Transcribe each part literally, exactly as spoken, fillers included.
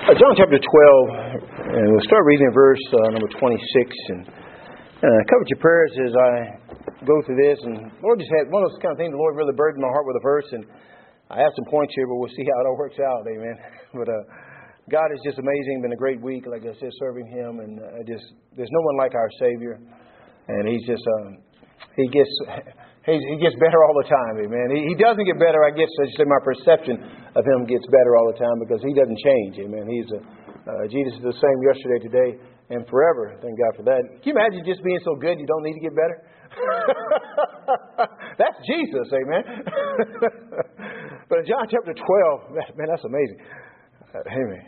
Uh, John chapter twelve, and we'll start reading in verse uh, number twenty-six. And uh, cover your prayers as I go through this. And Lord just had one of those kind of things. The Lord really burdened my heart with a verse, and I have some points here, but we'll see how it all works out. Amen. But uh, God is just amazing. Been a great week, like I said, serving Him, and uh, just there's no one like our Savior, and He's just um, He gets. He, he gets better all the time, amen. He, he doesn't get better, I guess, I should say my perception of Him gets better all the time because He doesn't change, amen. He's a, uh, Jesus is the same yesterday, today, and forever. Thank God for that. Can you imagine just being so good you don't need to get better? That's Jesus, amen. But in John chapter twelve, man, that's amazing. Uh, amen.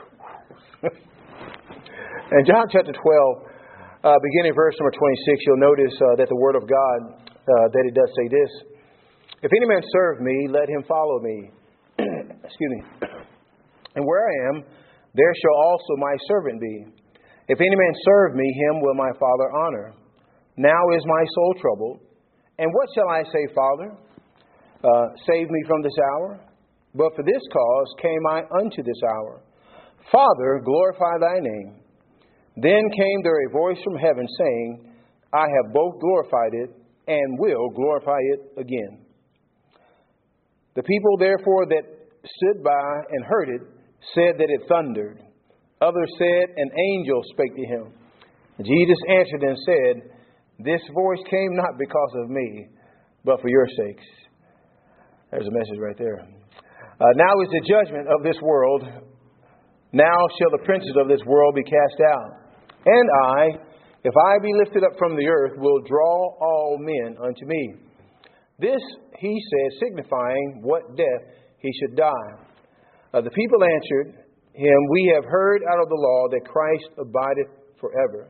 In John chapter twelve, uh, beginning verse number twenty-six, you'll notice uh, that the Word of God, Uh, that it does say this: if any man serve me, let him follow me. Excuse me. And where I am, there shall also my servant be. If any man serve me, him will my Father honor. Now is my soul troubled. And what shall I say, Father? Uh, save me from this hour. But for this cause came I unto this hour. Father, glorify thy name. Then came there a voice from heaven saying, I have both glorified it, and will glorify it again. The people, therefore, that stood by and heard it, said that it thundered. Others said, an angel spake to him. Jesus answered and said, this voice came not because of me, but for your sakes. There's a message right there. Uh, now is the judgment of this world. Now shall the princes of this world be cast out. And I, if I be lifted up from the earth, will draw all men unto me. This he said, signifying what death he should die. Uh, the people answered him, we have heard out of the law that Christ abideth forever.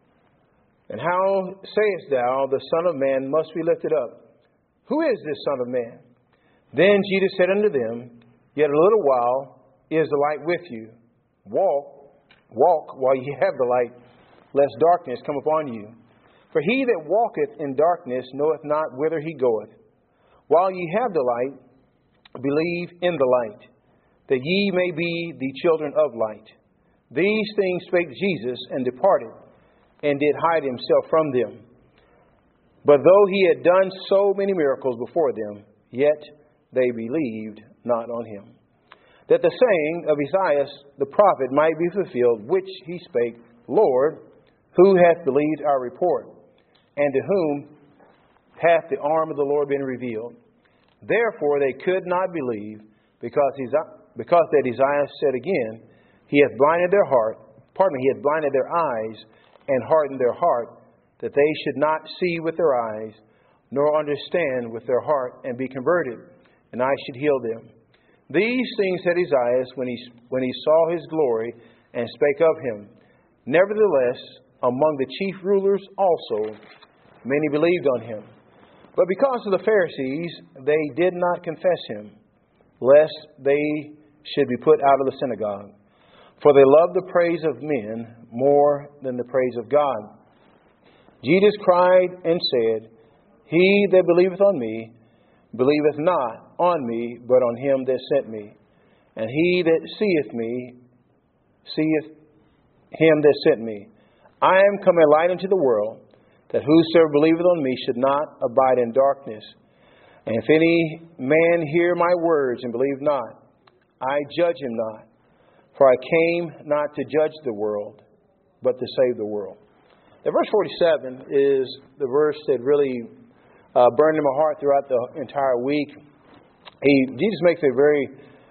And how sayest thou, the Son of Man must be lifted up? Who is this Son of Man? Then Jesus said unto them, yet a little while is the light with you. Walk, walk while ye have the light, lest darkness come upon you. For he that walketh in darkness knoweth not whither he goeth. While ye have the light, believe in the light, that ye may be the children of light. These things spake Jesus, and departed, and did hide himself from them. But though he had done so many miracles before them, yet they believed not on him. That the saying of Isaiah the prophet might be fulfilled, which he spake, Lord, who hath believed our report? And to whom hath the arm of the Lord been revealed? Therefore they could not believe, because because that Isaiah said again, He hath blinded their heart, pardon me, He hath blinded their eyes and hardened their heart, that they should not see with their eyes, nor understand with their heart, and be converted, and I should heal them. These things said Isaiah when he when he saw His glory, and spake of Him. Nevertheless, among the chief rulers also, many believed on Him. But because of the Pharisees, they did not confess Him, lest they should be put out of the synagogue. For they loved the praise of men more than the praise of God. Jesus cried and said, he that believeth on me, believeth not on me, but on Him that sent me. And he that seeth me, seeth Him that sent me. I am come a light into the world, that whosoever believeth on me should not abide in darkness. And if any man hear my words and believe not, I judge him not. For I came not to judge the world, but to save the world. Now, verse forty-seven is the verse that really uh, burned in my heart throughout the entire week. He, Jesus makes a very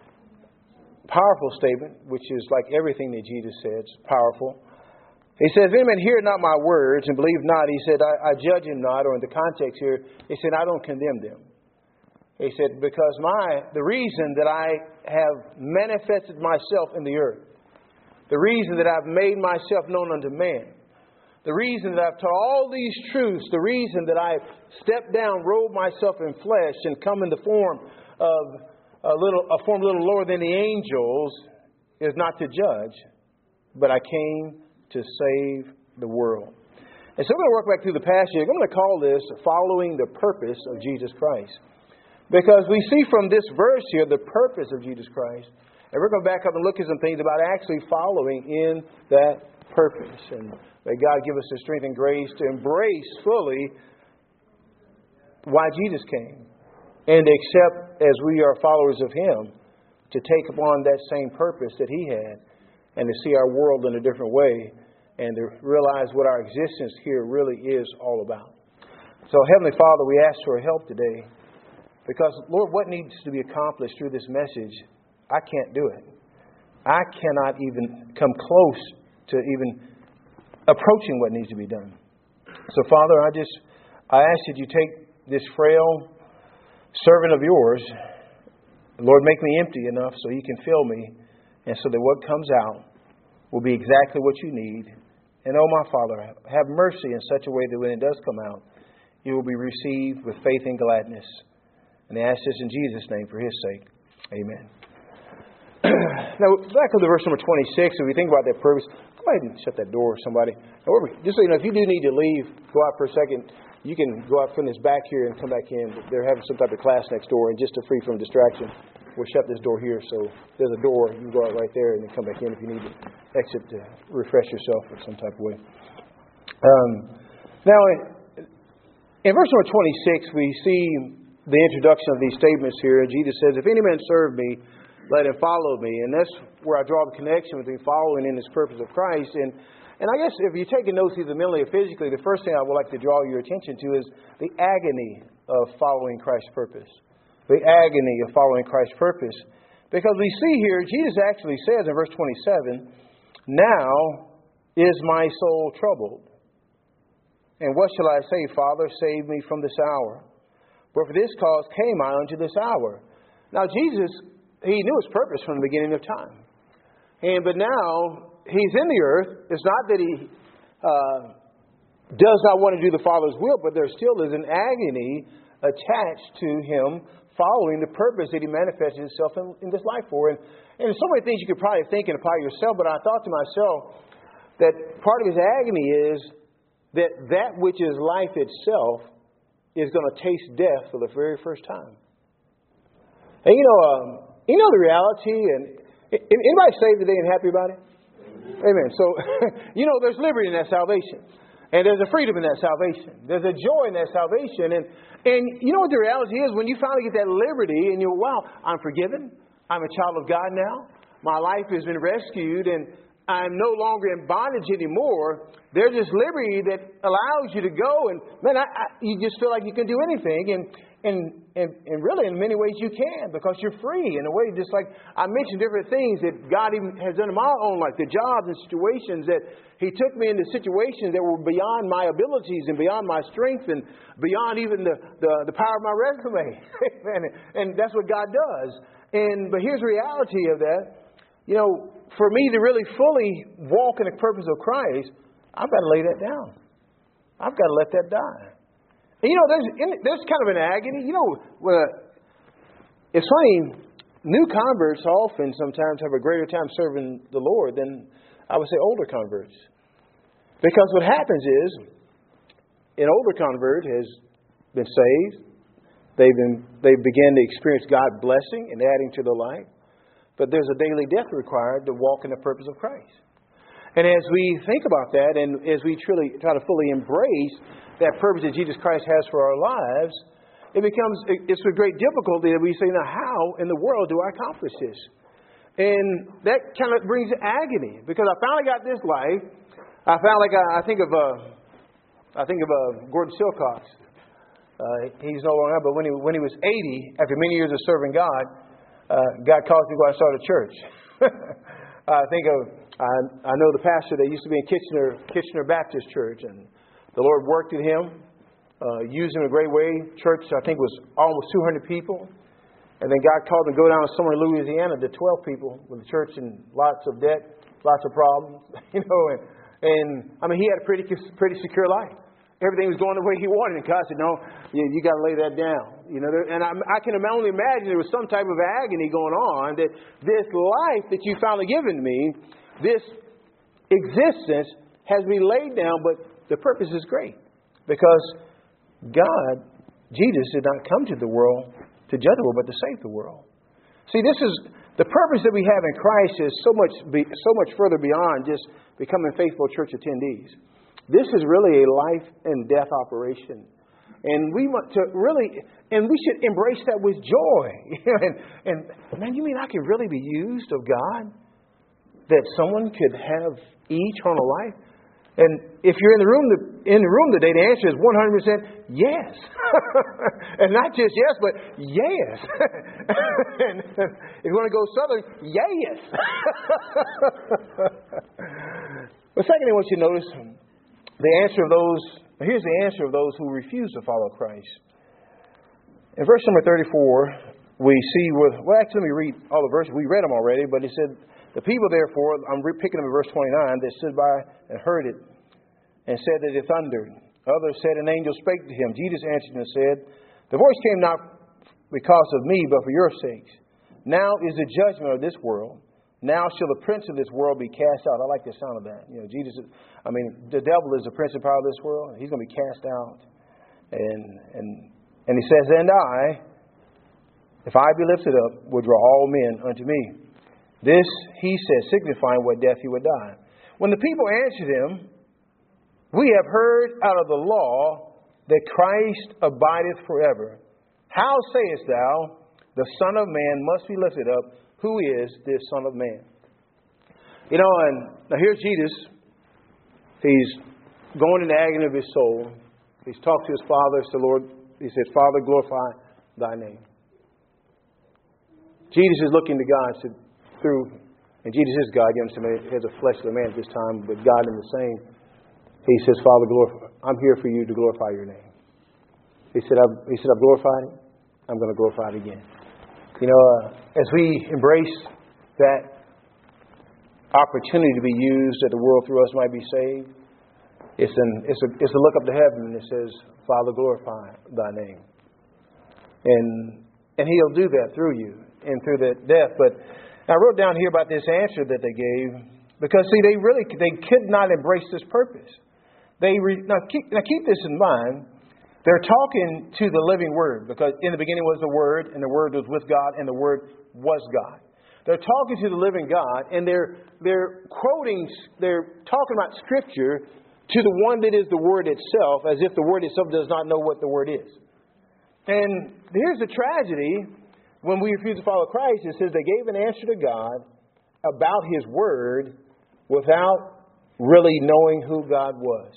powerful statement, which is like everything that Jesus said. It's powerful. He says, if any man hear not my words and believe not, he said, I, I judge him not. Or in the context here, he said, I don't condemn them. He said, because my the reason that I have manifested myself in the earth, the reason that I've made myself known unto man, the reason that I've taught all these truths, the reason that I've stepped down, robed myself in flesh, and come in the form of a little a form a little lower than the angels, is not to judge, but I came to save the world. And so I'm going to work back through the passage. I'm going to call this following the purpose of Jesus Christ. Because we see from this verse here the purpose of Jesus Christ. And we're going to back up and look at some things about actually following in that purpose. And may God give us the strength and grace to embrace fully why Jesus came. And to accept, as we are followers of Him, to take upon that same purpose that He had. And to see our world in a different way. And to realize what our existence here really is all about. So, Heavenly Father, we ask for help today. Because, Lord, what needs to be accomplished through this message, I can't do it. I cannot even come close to even approaching what needs to be done. So, Father, I just, I ask that you take this frail servant of yours, Lord, make me empty enough so you can fill me, and so that what comes out will be exactly what you need. And, oh, my Father, have mercy in such a way that when it does come out, it will be received with faith and gladness. And I ask this in Jesus' name for His sake. Amen. Now, back to the verse number twenty-six, if we think about that purpose, go ahead and shut that door, somebody. Just so you know, if you do need to leave, go out for a second. You can go out from this back here and come back in. They're having some type of class next door, and just to free from distraction, we'll shut this door here. So there's a door. You can go out right there and then come back in if you need to exit to refresh yourself in some type of way. Um, now, in, in verse number twenty-six, we see the introduction of these statements here. Jesus says, if any man serve me, let him follow me. And that's where I draw the connection between following in this purpose of Christ. And and I guess if you're taking notes either mentally or physically, the first thing I would like to draw your attention to is the agony of following Christ's purpose. The agony of following Christ's purpose. Because we see here, Jesus actually says in verse twenty-seven, now is my soul troubled. And what shall I say, Father, save me from this hour? For for this cause came I unto this hour. Now Jesus, He knew His purpose from the beginning of time. And but now He's in the earth. It's not that He uh, does not want to do the Father's will, but there still is an agony attached to Him following the purpose that He manifested Himself in, in this life for. And, and there's so many things you could probably think and apply yourself, but I thought to myself that part of His agony is that that which is life itself is going to taste death for the very first time. And you know, um, you know the reality, and anybody saved today and happy about it? Amen. So, you know, there's liberty in that salvation. And there's a freedom in that salvation. There's a joy in that salvation. And, and you know what the reality is? When you finally get that liberty and you're, wow, I'm forgiven. I'm a child of God now. My life has been rescued and I'm no longer in bondage anymore. There's this liberty that allows you to go and, man, I, I, you just feel like you can do anything. And, and, and, and really, in many ways, you can because you're free. In a way, just like I mentioned different things that God even has done in my own life, the jobs and situations that He took me into situations that were beyond my abilities and beyond my strength and beyond even the, the, the power of my resume. and, and that's what God does. And but here's the reality of that. You know, for me to really fully walk in the purpose of Christ, I've got to lay that down. I've got to let that die. And you know, there's there's kind of an agony. You know, uh, it's funny. New converts often sometimes have a greater time serving the Lord than, I would say, older converts. Because what happens is, an older convert has been saved. They've been they begin to experience God's blessing and adding to their life. But there's a daily death required to walk in the purpose of Christ. And as we think about that, and as we truly try to fully embrace that purpose that Jesus Christ has for our lives, it becomes, it's with great difficulty that we say, now how in the world do I accomplish this? And that kind of brings agony, because I finally got this life. I found like, I, I think of, uh, I think of uh, Gordon Silcox. Uh, he's no longer, but when he, when he was eighty, after many years of serving God, uh, God caused him to go out and start a church. I think of, I, I know the pastor that used to be in Kitchener, Kitchener Baptist Church, and the Lord worked at him, uh, used him in a great way. Church, I think, was almost two hundred people. And then God called him to go down somewhere in Louisiana to twelve people with the church and lots of debt, lots of problems, you know. And, and I mean, he had a pretty, pretty secure life. Everything was going the way he wanted. And God said, no, you, you got to lay that down. You know, there, and I, I can only imagine there was some type of agony going on, that this life that you finally given me, this existence has been laid down, but the purpose is great. Because God, Jesus, did not come to the world to to judge the world, but to save the world. See, this is the purpose that we have in Christ is so much be, so much further beyond just becoming faithful church attendees. This is really a life and death operation. And we want to really, and we should embrace that with joy. and, and man, you mean I could really be used of God? That someone could have eternal life? And if you're in the room, in the room today, the answer is one hundred percent yes. And not just yes, but yes. And if you want to go southern, yes. But secondly, I want you to notice the answer of those, here's the answer of those who refuse to follow Christ. In verse number thirty-four, we see with, well, actually, let me read all the verses. We read them already, but it said, the people, therefore, I'm picking up in verse twenty-nine, that stood by and heard it, and said that it thundered. Others said, an angel spake to him. Jesus answered and said, the voice came not because of me, but for your sakes. Now is the judgment of this world. Now shall the prince of this world be cast out. I like the sound of that. You know, Jesus, I mean, the devil is the prince and power of this world. He's going to be cast out. And, and, and he says, and I, if I be lifted up, will draw all men unto me. This, he said, signifying what death he would die. When the people answered him, we have heard out of the law that Christ abideth forever. How sayest thou, the Son of Man must be lifted up? Who is this Son of Man? You know, and now here's Jesus. He's going in the agony of his soul. He's talked to his Father. So Lord, he says, Father, glorify thy name. Jesus is looking to God to, through, and Jesus is God. You understand, he has a flesh of a man at this time, but God in the same. He says, Father, glorify, I'm here for you to glorify your name. He said, I've, he said, I've glorified it. I'm going to glorify it again. You know, uh, as we embrace that opportunity to be used, that the world through us might be saved, it's an it's a it's a look up to heaven and it says, Father, glorify thy name. And and he'll do that through you and through that death. But I wrote down here about this answer that they gave, because see, they really they could not embrace this purpose. They re, now keep now keep this in mind. They're talking to the living Word, because in the beginning was the Word, and the Word was with God, and the Word was God. They're talking to the living God, and they're they're quoting, they're talking about Scripture to the one that is the Word itself, as if the Word itself does not know what the Word is. And here's the tragedy: when we refuse to follow Christ, it says they gave an answer to God about His Word without really knowing who God was.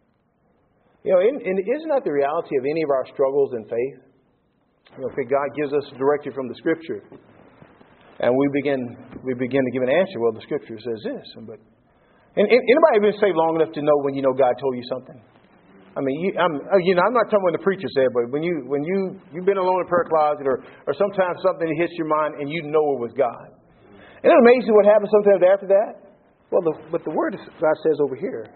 You know, and isn't that the reality of any of our struggles in faith? You know, if God gives us a directive from the Scripture, and we begin we begin to give an answer, well, the Scripture says this. But and, and anybody been saved long enough to know when you know God told you something? I mean, you, I'm you know I'm not talking when the preacher said, but when you when you you've been alone in a prayer closet, or or sometimes something hits your mind and you know it was God. Isn't it amazing what happens sometimes after that? Well, the, but the Word of God says over here.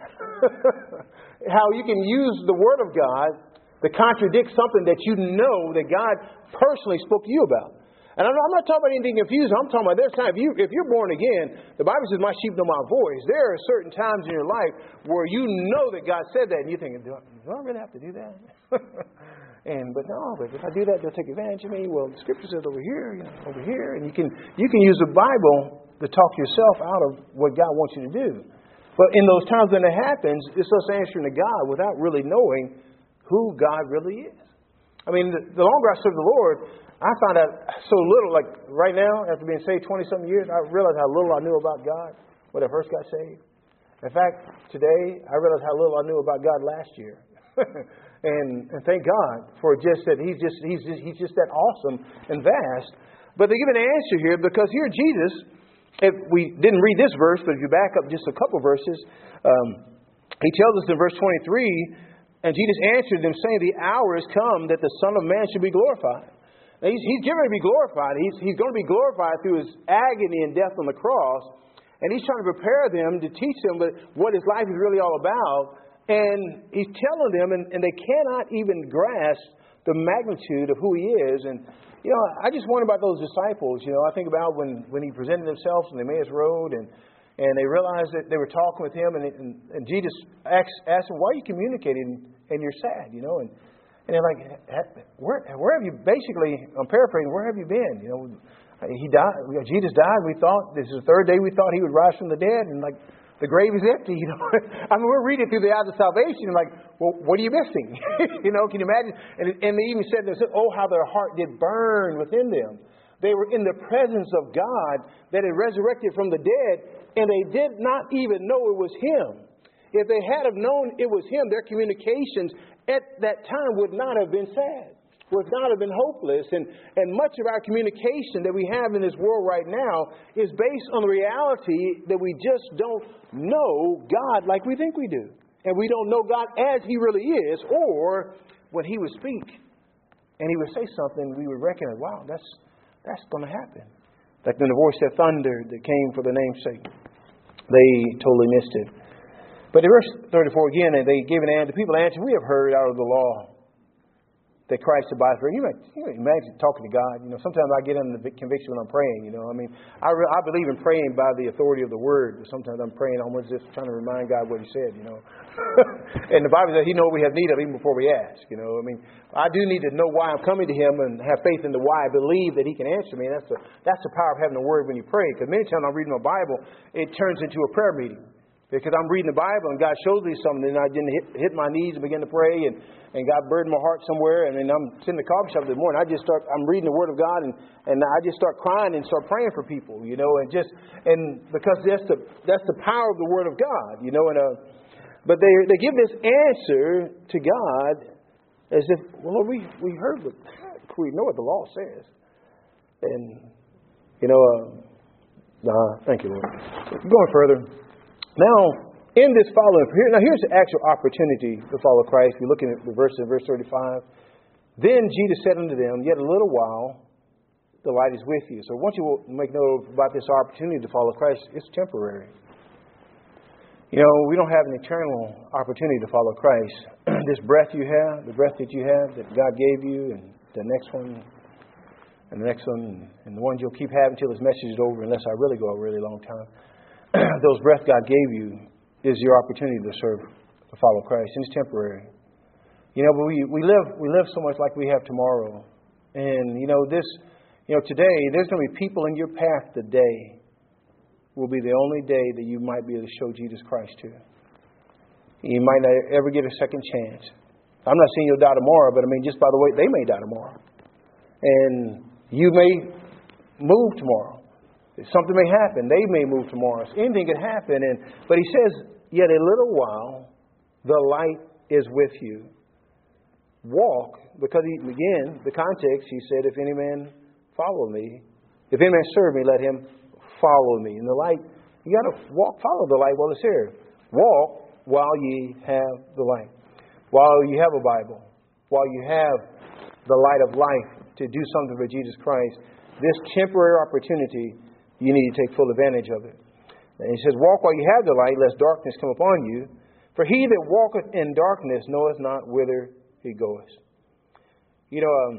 How you can use the Word of God to contradict something that you know that God personally spoke to you about. And I'm not, I'm not talking about anything confusing. I'm talking about there's time. If, you, if you're born again, the Bible says, my sheep know my voice. There are certain times in your life where you know that God said that, and you're thinking, do I, do I really have to do that? and But no, but if I do that, they'll take advantage of me. Well, the Scripture says over here, you know, over here. And you can you can use the Bible to talk yourself out of what God wants you to do. But in those times when it happens, it's us answering to God without really knowing who God really is. I mean, the, the longer I serve the Lord, I find out so little. Like right now, after being saved twenty-something years, I realize how little I knew about God when I first got saved. In fact, today, I realize how little I knew about God last year. and, and thank God for just that He's just, he's just, he's just that awesome and vast. But they give an answer here, because here Jesus... If we didn't read this verse, but if you back up just a couple verses, um, he tells us in verse twenty-three, and Jesus answered them, saying, the hour is come that the Son of Man should be glorified. Now, he's, he's getting ready to be glorified. He's, he's going to be glorified through His agony and death on the cross. And He's trying to prepare them to teach them what His life is really all about. And He's telling them, and, and they cannot even grasp the magnitude of who He is. And you know, I just wonder about those disciples. You know, I think about when, when He presented Himself on the Emmaus Road, and, and they realized that they were talking with Him, and, and, and Jesus asked, asked them, why are you communicating and you're sad? You know, and, And they're like, where, where have you, basically, I'm paraphrasing, where have you been? You know, he died, Jesus died. We thought, this is the third day we thought he would rise from the dead. And like, the grave is empty. You know, I mean, we're reading through the eyes of salvation. And like, well, what are you missing? You know, can you imagine? And, and they even said, they said, oh, how their heart did burn within them. They were in the presence of God that had resurrected from the dead, and they did not even know it was Him. If they had have known it was Him, their communications at that time would not have been sad, would not have been hopeless. And, and much of our communication that we have in this world right now is based on the reality that we just don't know God like we think we do. And we don't know God as He really is, or when He would speak and He would say something, we would recognize, wow, that's that's going to happen. Like when the voice of thunder that came for the name's sake, they totally missed it. But in verse thirty-four again, they gave an answer. The people answered, we have heard out of the law that Christ abides forever. You might, you might imagine talking to God. You know, sometimes I get under the conviction when I'm praying. You know, I mean, I, re- I believe in praying by the authority of the Word. But sometimes I'm praying almost just trying to remind God what He said. You know, and the Bible says He knows what we have need of even before we ask. You know, I mean, I do need to know why I'm coming to Him and have faith in the why I believe that He can answer me. And that's the that's the power of having the Word when you pray. Because many times I'm reading my Bible, it turns into a prayer meeting. Because I'm reading the Bible and God shows me something, and I didn't hit, hit my knees and begin to pray, and, and God burdened my heart somewhere, and then I'm sitting in the coffee shop this morning. I just start, I'm reading the Word of God, and, and I just start crying and start praying for people, you know, and just, and because that's the that's the power of the Word of God, you know, and uh, but they they give this answer to God as if, well, we we heard what we know what the law says, and you know, uh, nah, thank you, Lord. Going further. Now, in this following, here, now here's the actual opportunity to follow Christ. We're looking at the verse in verse thirty-five. Then Jesus said unto them, yet a little while, the light is with you. So once you make note about this opportunity to follow Christ, it's temporary. You know, we don't have an eternal opportunity to follow Christ. This breath you have, the breath that you have, that God gave you, and the next one, and the next one, and the ones you'll keep having until this message is over, unless I really go a really long time. Those breath God gave you is your opportunity to serve, to follow Christ, and it's temporary. You know, but we, we live we live so much like we have tomorrow, and you know this. You know, today there's going to be people in your path today will be the only day that you might be able to show Jesus Christ to. You might not ever get a second chance. I'm not saying you'll die tomorrow, but I mean, just by the way, they may die tomorrow, and you may move tomorrow. Something may happen. They may move tomorrow. Anything could happen. And but He says, yet a little while, the light is with you. Walk, because he, again, the context, He said, if any man follow me, if any man serve me, let him follow me. And the light, you got to walk, follow the light while it's here. Walk while ye have the light. While you have a Bible. While you have the light of life to do something for Jesus Christ. This temporary opportunity, you need to take full advantage of it. And He says, walk while you have the light, lest darkness come upon you. For he that walketh in darkness knoweth not whither he goeth. You know, um,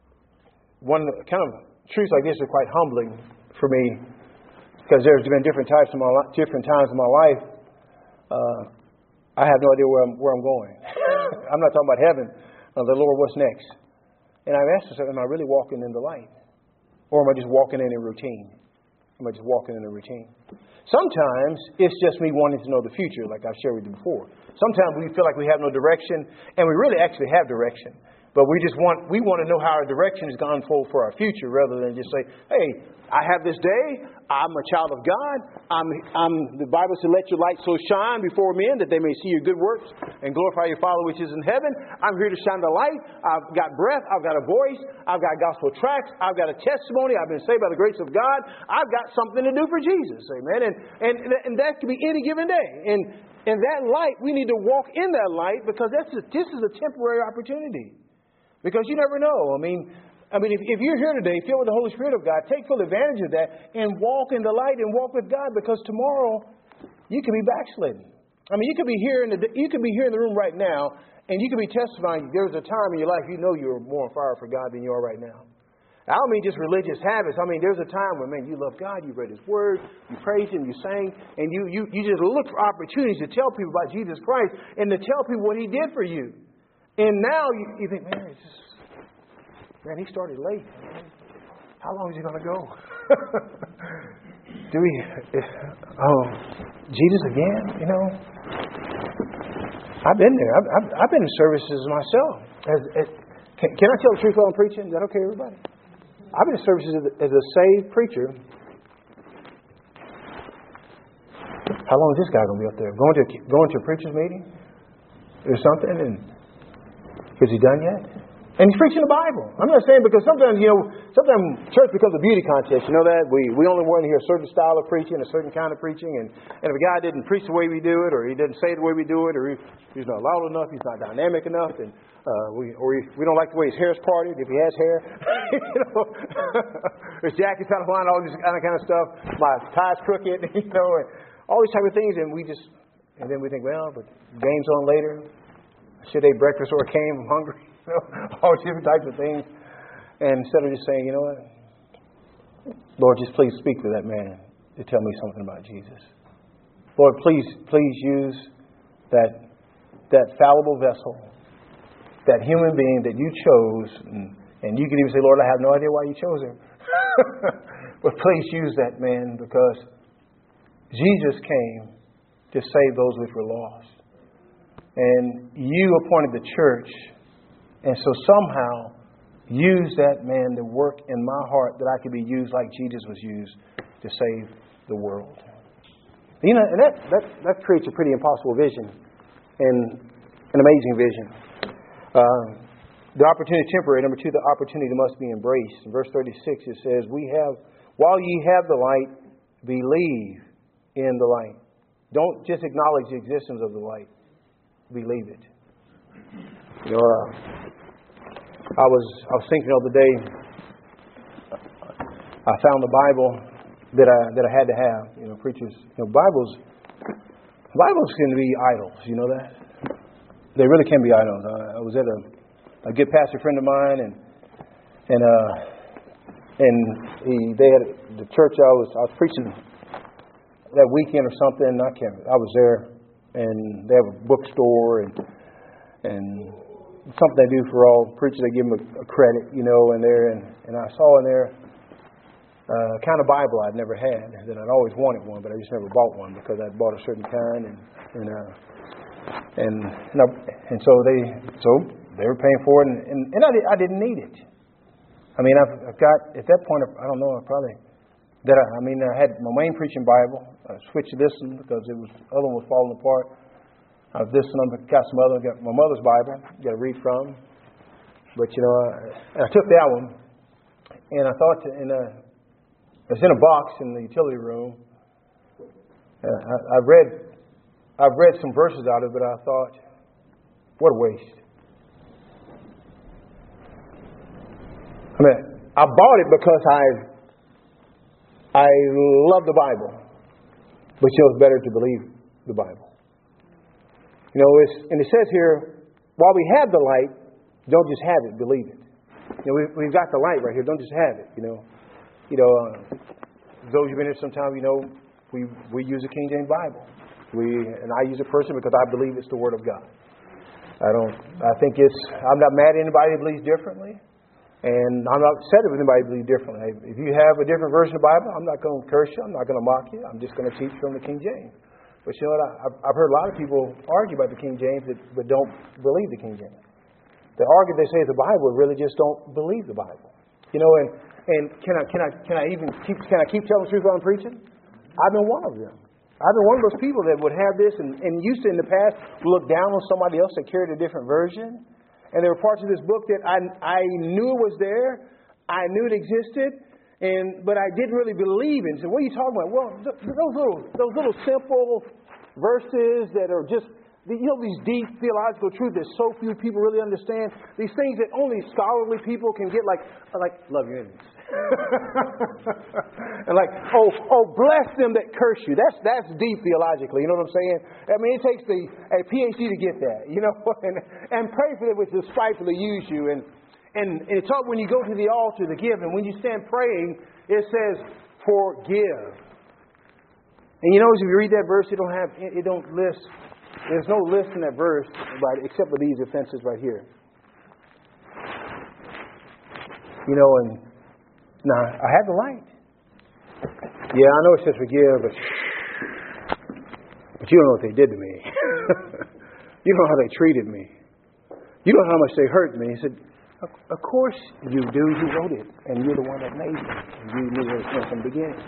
one kind of truths like this are quite humbling for me, because there's been different types of my li- different times in my life. Uh, I have no idea where I'm where I'm going. I'm not talking about heaven. Uh, the Lord, what's next? And I've asked myself, am I really walking in the light, or am I just walking in a routine? Am I just walking in a routine? Sometimes it's just me wanting to know the future, like I've shared with you before. Sometimes we feel like we have no direction, and we really actually have direction. But we just want we want to know how our direction is going to unfold for our future, rather than just say, hey, I have this day. I'm a child of God. I'm, I'm the Bible says, let your light so shine before men that they may see your good works and glorify your Father which is in heaven. I'm here to shine the light. I've got breath. I've got a voice. I've got gospel tracts. I've got a testimony. I've been saved by the grace of God. I've got something to do for Jesus. Amen. And and, and that could be any given day. And in that light, we need to walk in that light, because that's a, this is a temporary opportunity. Because you never know. I mean, I mean, if, if you're here today, filled with the Holy Spirit of God, take full advantage of that and walk in the light and walk with God. Because tomorrow you could be backslidden. I mean, you could be here in the you could be here in the room right now, and you could be testifying. There was a time in your life you know you were more on fire for God than you are right now. I don't mean just religious habits. I mean, there's a time when, man, you love God, you read His Word, you praise Him, you sang, and you you you just look for opportunities to tell people about Jesus Christ and to tell people what He did for you. And now you, you think, man, it's just, man, he started late. How long is he going to go? Do we, oh, Jesus again, you know? I've been there. I've, I've, I've been in services myself. As, as, can, can I tell the truth while I'm preaching? Is that okay, everybody? I've been in services as a, as a saved preacher. How long is this guy going to be up there? Going to going to a preacher's meeting or something? And is he done yet? And he's preaching the Bible. I'm not saying because sometimes, you know, sometimes church becomes a beauty contest. You know that? We we only want to hear a certain style of preaching, a certain kind of preaching. And, and if a guy didn't preach the way we do it, or he didn't say it the way we do it, or he, he's not loud enough, he's not dynamic enough, and uh, we or we, we don't like the way his hair's parted, if he has hair. you know, his jacket's out of line, all this kind of, kind of stuff. My tie's crooked, you know, and all these type of things. And we just, and then we think, well, but game's on later. I should eat breakfast or I came, I'm hungry. You know, all different types of things. And instead of just saying, you know what, Lord, just please speak to that man to tell me something about Jesus. Lord, please, please use that that fallible vessel, that human being that you chose. And, and you can even say, Lord, I have no idea why you chose him. But please use that man, because Jesus came to save those which were lost. And you appointed the church. And so somehow use that man to work in my heart that I could be used like Jesus was used to save the world. You know, and that, that, that creates a pretty impossible vision and an amazing vision. Uh, the opportunity is temporary. Number two, the opportunity must be embraced. In verse thirty-six it says, "We have, while ye have the light, believe in the light." Don't just acknowledge the existence of the light. Believe it. You know, uh, I was I was thinking the other day. I found the Bible that I that I had to have. You know, preachers. You know, Bibles. Bibles can be idols. You know that they really can be idols. I, I was at a a good pastor friend of mine, and and uh, and he they had the church I was I was preaching that weekend or something. I can't. I was there, and they have a bookstore and and. something they do for all preachers. They give them a, a credit, you know, in there. And, and I saw in there a uh, kind of Bible I'd never had. That I'd always wanted one, but I just never bought one because I'd bought a certain kind. And and uh, and and, I, and so they so they were paying for it, and and, and I, did, I didn't need it. I mean, I've, I've got at that point I don't know I probably that I, I mean I had my main preaching Bible. I switched to this one because it was the other one was falling apart. I've this one, I've got some other, got my mother's Bible, got to read from. But, you know, I, I took that one, and I thought, in a, it's in a box in the utility room. Uh, I, I've read, I've read some verses out of it, but I thought, what a waste. I mean, I bought it because I, I love the Bible, but you know, it's better to believe the Bible. You know, it's, and it says here, while we have the light, don't just have it, believe it. You know, we've, we've got the light right here. Don't just have it. You know, you know. Uh, those who've been here some time, you know, we we use a King James Bible. We and I use it personally because I believe it's the Word of God. I don't. I think it's. I'm not mad at anybody that believes differently, and I'm not upset if anybody believes differently. If you have a different version of the Bible, I'm not going to curse you. I'm not going to mock you. I'm just going to teach from the King James. But you know what? I've, I've heard a lot of people argue about the King James that but don't believe the King James. They argue, they say the Bible, really just don't believe the Bible. You know, and, and can I can I can I even keep can I keep telling the truth while I'm preaching? I've been one of them. I've been one of those people that would have this and, and used to in the past look down on somebody else that carried a different version. And there were parts of this book that I I knew it was there, I knew it existed. And but I didn't really believe in. So what are you talking about? Well, th- those little those little simple verses that are just, you know, these deep theological truths that so few people really understand. These things that only scholarly people can get, like like love your enemies, and like oh oh bless them that curse you. That's that's deep theologically. You know what I'm saying? I mean, it takes the a P H D to get that. You know, and and pray for them which despitefully use you. And And, and it's taught when you go to the altar to give. And when you stand praying, it says, forgive. And you know, if you read that verse, it don't have, it don't list there's no list in that verse, right, except for these offenses right here. You know, and now I have the light. Yeah, I know it says forgive, but but you don't know what they did to me. You don't know how they treated me. You don't know how much they hurt me. He said, of course you do. You wrote it, and you're the one that made it, and you knew it from the beginning.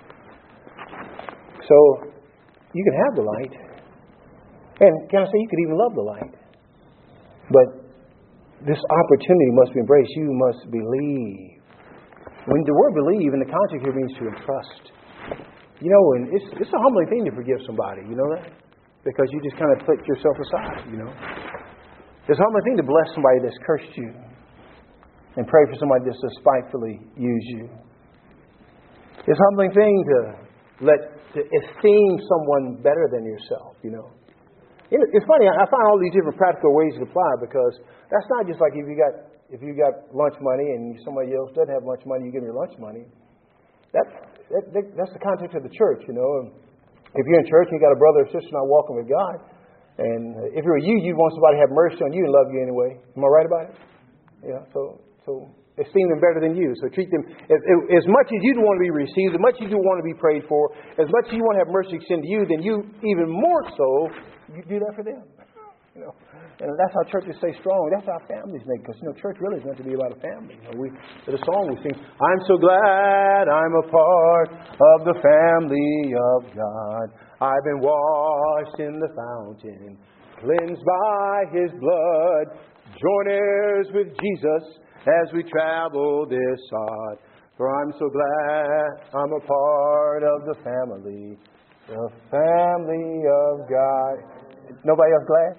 So you can have the light, and can I say you could even love the light, but this opportunity must be embraced. You must believe. When the word believe in the context here means to entrust. You know, and it's it's a humbling thing to forgive somebody. You know that? Because you just kind of put yourself aside, you know. It's a humbling thing to bless somebody that's cursed you and pray for somebody that's despitefully used you. It's a humbling thing to let to esteem someone better than yourself, you know. It's funny, I find all these different practical ways to apply, because that's not just like if you got if you got lunch money and somebody else doesn't have lunch money, you give them your lunch money. That, that, that that's the context of the church, you know. If you're in church and you got a brother or sister not walking with God, and if it were you, you'd want somebody to have mercy on you and love you anyway. Am I right about it? Yeah. So so esteem them better than you. So treat them as, as much as you'd want to be received, as much as you want to be prayed for, as much as you want to have mercy extended to you, then you even more so you do that for them. You know, and that's how churches stay strong. That's how families make. Because you know, church really is meant to be about a family. You know, we there's a song we sing. I'm so glad I'm a part of the family of God. I've been washed in the fountain, cleansed by His blood. Join heirs with Jesus as we travel this sod. For I'm so glad I'm a part of the family, the family of God. Nobody else glad?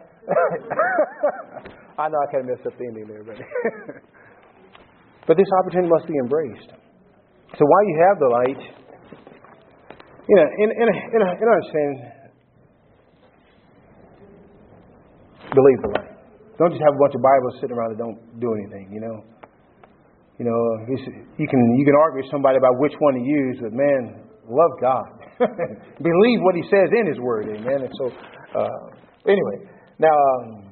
I know I kind of messed up the ending there, but but this opportunity must be embraced. So while you have the light, you know, in in in, in understand, believe the light. Don't just have a bunch of Bibles sitting around that don't do anything. You know, you know, you can you can argue with somebody about which one to use, but man, love God, believe what He says in His Word, amen. And so, uh, anyway. Now, um,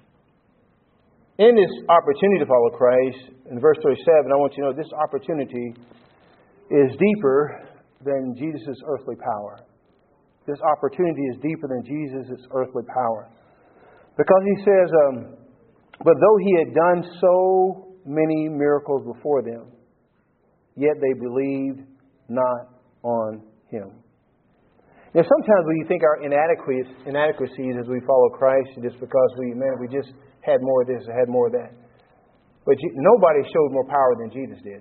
in this opportunity to follow Christ, in verse thirty-seven, I want you to know this opportunity is deeper than Jesus' earthly power. This opportunity is deeper than Jesus' earthly power. Because He says, um, but though He had done so many miracles before them, yet they believed not on Him. Now, sometimes we think our inadequacies, inadequacies as we follow Christ just because we, man, we just had more of this or had more of that. But nobody showed more power than Jesus did.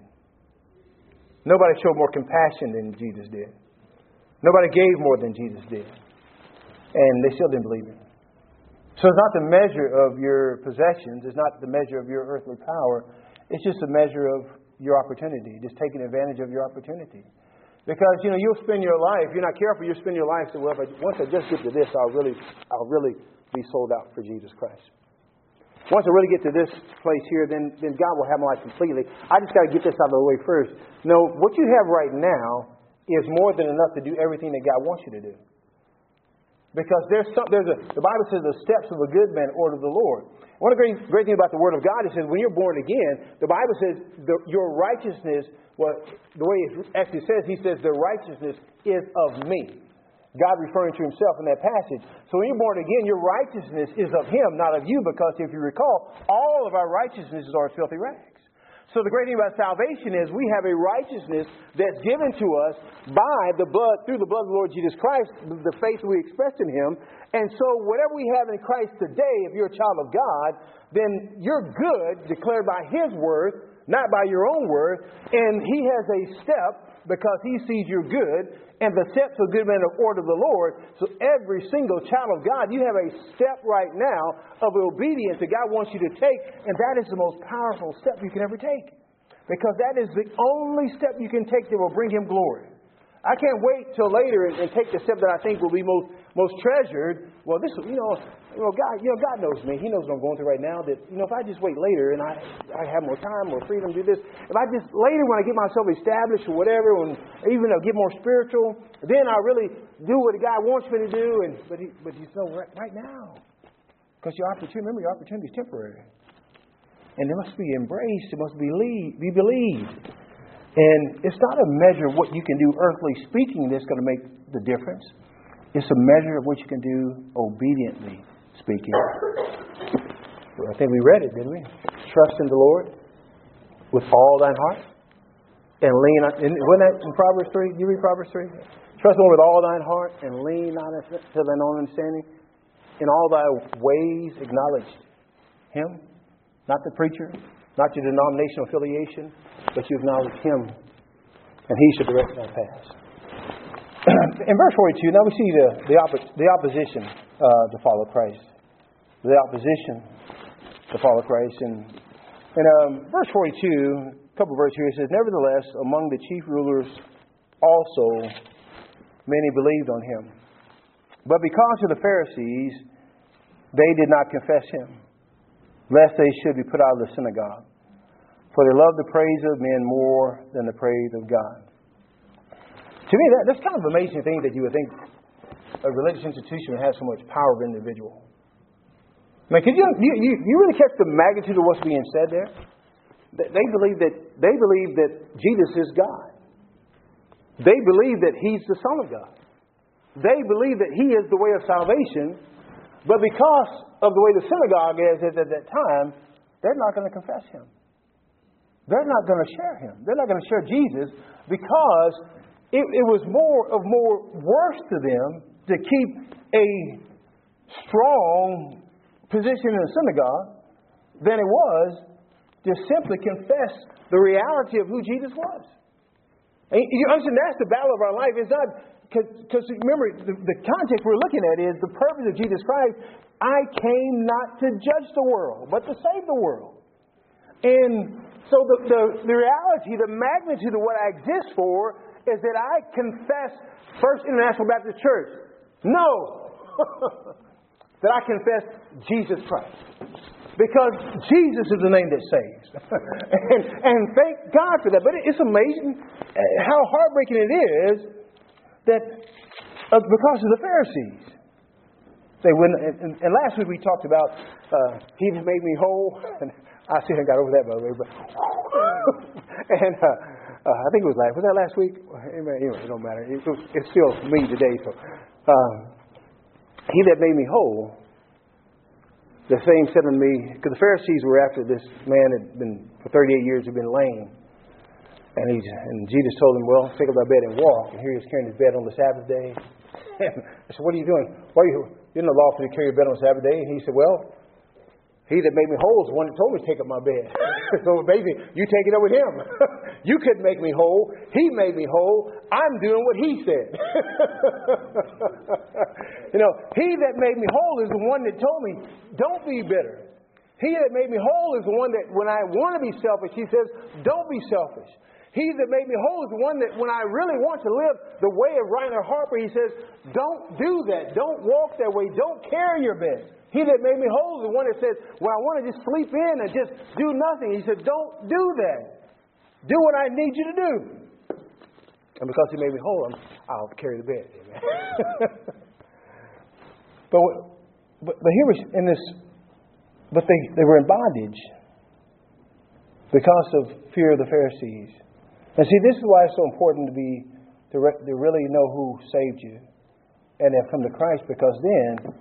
Nobody showed more compassion than Jesus did. Nobody gave more than Jesus did. And they still didn't believe Him. So it's not the measure of your possessions. It's not the measure of your earthly power. It's just a measure of your opportunity, just taking advantage of your opportunity. Because, you know, you'll spend your life, if you're not careful, you'll spend your life saying, well, if I, once I just get to this, I'll really, I'll really be sold out for Jesus Christ. Once I really get to this place here, then, then God will have my life completely. I just got to get this out of the way first. No, what you have right now is more than enough to do everything that God wants you to do. Because there's some, there's a, the Bible says the steps of a good man order the Lord. One of the great, great thing about the Word of God is that when you're born again, the Bible says the, your righteousness, well, the way it actually says, He says the righteousness is of me. God referring to Himself in that passage. So when you're born again, your righteousness is of Him, not of you, because if you recall, all of our righteousnesses are as filthy rags. So the great thing about salvation is we have a righteousness that's given to us by the blood, through the blood of the Lord Jesus Christ, the faith we expressed in Him. And so whatever we have in Christ today, if you're a child of God, then you're good, declared by His worth, not by your own worth. And He has a step because He sees you're good. And the steps of good men are ordered of the Lord. So every single child of God, you have a step right now of obedience that God wants you to take. And that is the most powerful step you can ever take. Because that is the only step you can take that will bring Him glory. I can't wait till later and, and take the step that I think will be most most treasured. Well, this, you know, you know, God, you know, God knows me. He knows what I'm going through right now. That, you know, if I just wait later and I I have more time, more freedom to do this. If I just later when I get myself established or whatever, when even I get more spiritual, then I really do what God wants me to do. And but he, but you know, right, right now, Because your opportunity, remember, your opportunity is temporary. And it must be embraced. It must be, lead, be believed. And it's not a measure of what you can do earthly speaking that's going to make the difference. It's a measure of what you can do obediently speaking. I think we read it, didn't we? Trust in the Lord with all thine heart. And lean on, and wasn't that in Proverbs three? You read Proverbs three? Trust in the Lord with all thine heart and lean on it to thine own understanding. In all thy ways acknowledge Him. Not the preacher, not your denominational affiliation, but you acknowledge Him. And He should direct thy paths. In verse forty-two, now we see the, the, oppo- the opposition uh, to follow Christ. The opposition to follow Christ. And in um, verse forty-two, a couple of verses here, it says, nevertheless, among the chief rulers also many believed on Him. But because of the Pharisees, they did not confess Him, lest they should be put out of the synagogue. For they love the praise of men more than the praise of God. To me, that, that's kind of an amazing thing that you would think a religious institution would have so much power over an individual. I mean, could you, you, you, you really catch the magnitude of what's being said there? They believe that they believe that Jesus is God. They believe that He's the Son of God. They believe that He is the way of salvation. But because of the way the synagogue is at that time, they're not going to confess Him. They're not going to share Him. They're not going to share Jesus because it, it was more of more worse to them to keep a strong position in the synagogue than it was to simply confess the reality of who Jesus was. And you understand, that's the battle of our life. It's not because remember the, the context we're looking at is the purpose of Jesus Christ. I came not to judge the world, but to save the world. And so the, the, the reality, the magnitude of what I exist for is that I confess First International Baptist Church. No! That I confess Jesus Christ. Because Jesus is the name that saves. and, and thank God for that. But it's amazing how heartbreaking it is that uh, because of the Pharisees. They wouldn't, and, and last week we talked about uh, He made me whole. And I still haven't got over that, by the way. But and uh, uh, I think it was last. Was that last week? Anyway, it don't matter. It, it's still me today. So um, He that made me whole. The same said unto me, because the Pharisees were after this man had been for thirty-eight years had been lame, and he and Jesus told him, "Well, take up thy bed and walk." And here he was carrying his bed on the Sabbath day. And I said, "What are you doing? Why are you? You're not lawful to carry your bed on the Sabbath day." And he said, "Well, He that made me whole is the one that told me to take up my bed." So basically, you take it up with Him. You couldn't make me whole. He made me whole. I'm doing what He said. You know, He that made me whole is the one that told me, don't be bitter. He that made me whole is the one that when I want to be selfish, He says, don't be selfish. He that made me whole is the one that when I really want to live the way of Reinhard Harper, he says, don't do that. Don't walk that way. Don't carry your bed. He that made me whole is the one that says, well, I want to just sleep in and just do nothing. He said, don't do that. Do what I need you to do. And because He made me whole, I'll carry the bed. but, but but here was in this, but they, they were in bondage because of fear of the Pharisees. And see, this is why it's so important to be to, re, to really know who saved you and have come to Christ, because then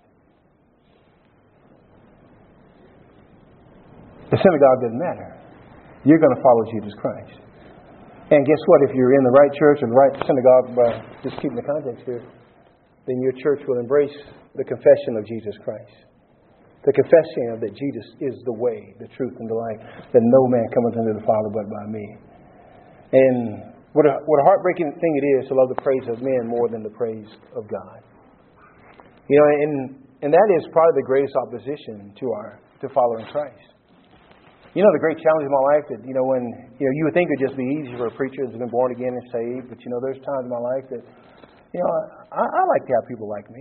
the synagogue doesn't matter. You're going to follow Jesus Christ. And guess what? If you're in the right church or the right synagogue, by just keeping the context here, then your church will embrace the confession of Jesus Christ. The confession that Jesus is the way, the truth, and the life, that no man cometh unto the Father but by me. And what a, what a heartbreaking thing it is to love the praise of men more than the praise of God. You know, and and that is probably the greatest opposition to our to following Christ. You know, the great challenge in my life that, you know, when, you know, you would think it would just be easy for a preacher that's been born again and saved, but, you know, there's times in my life that, you know, I, I like to have people like me.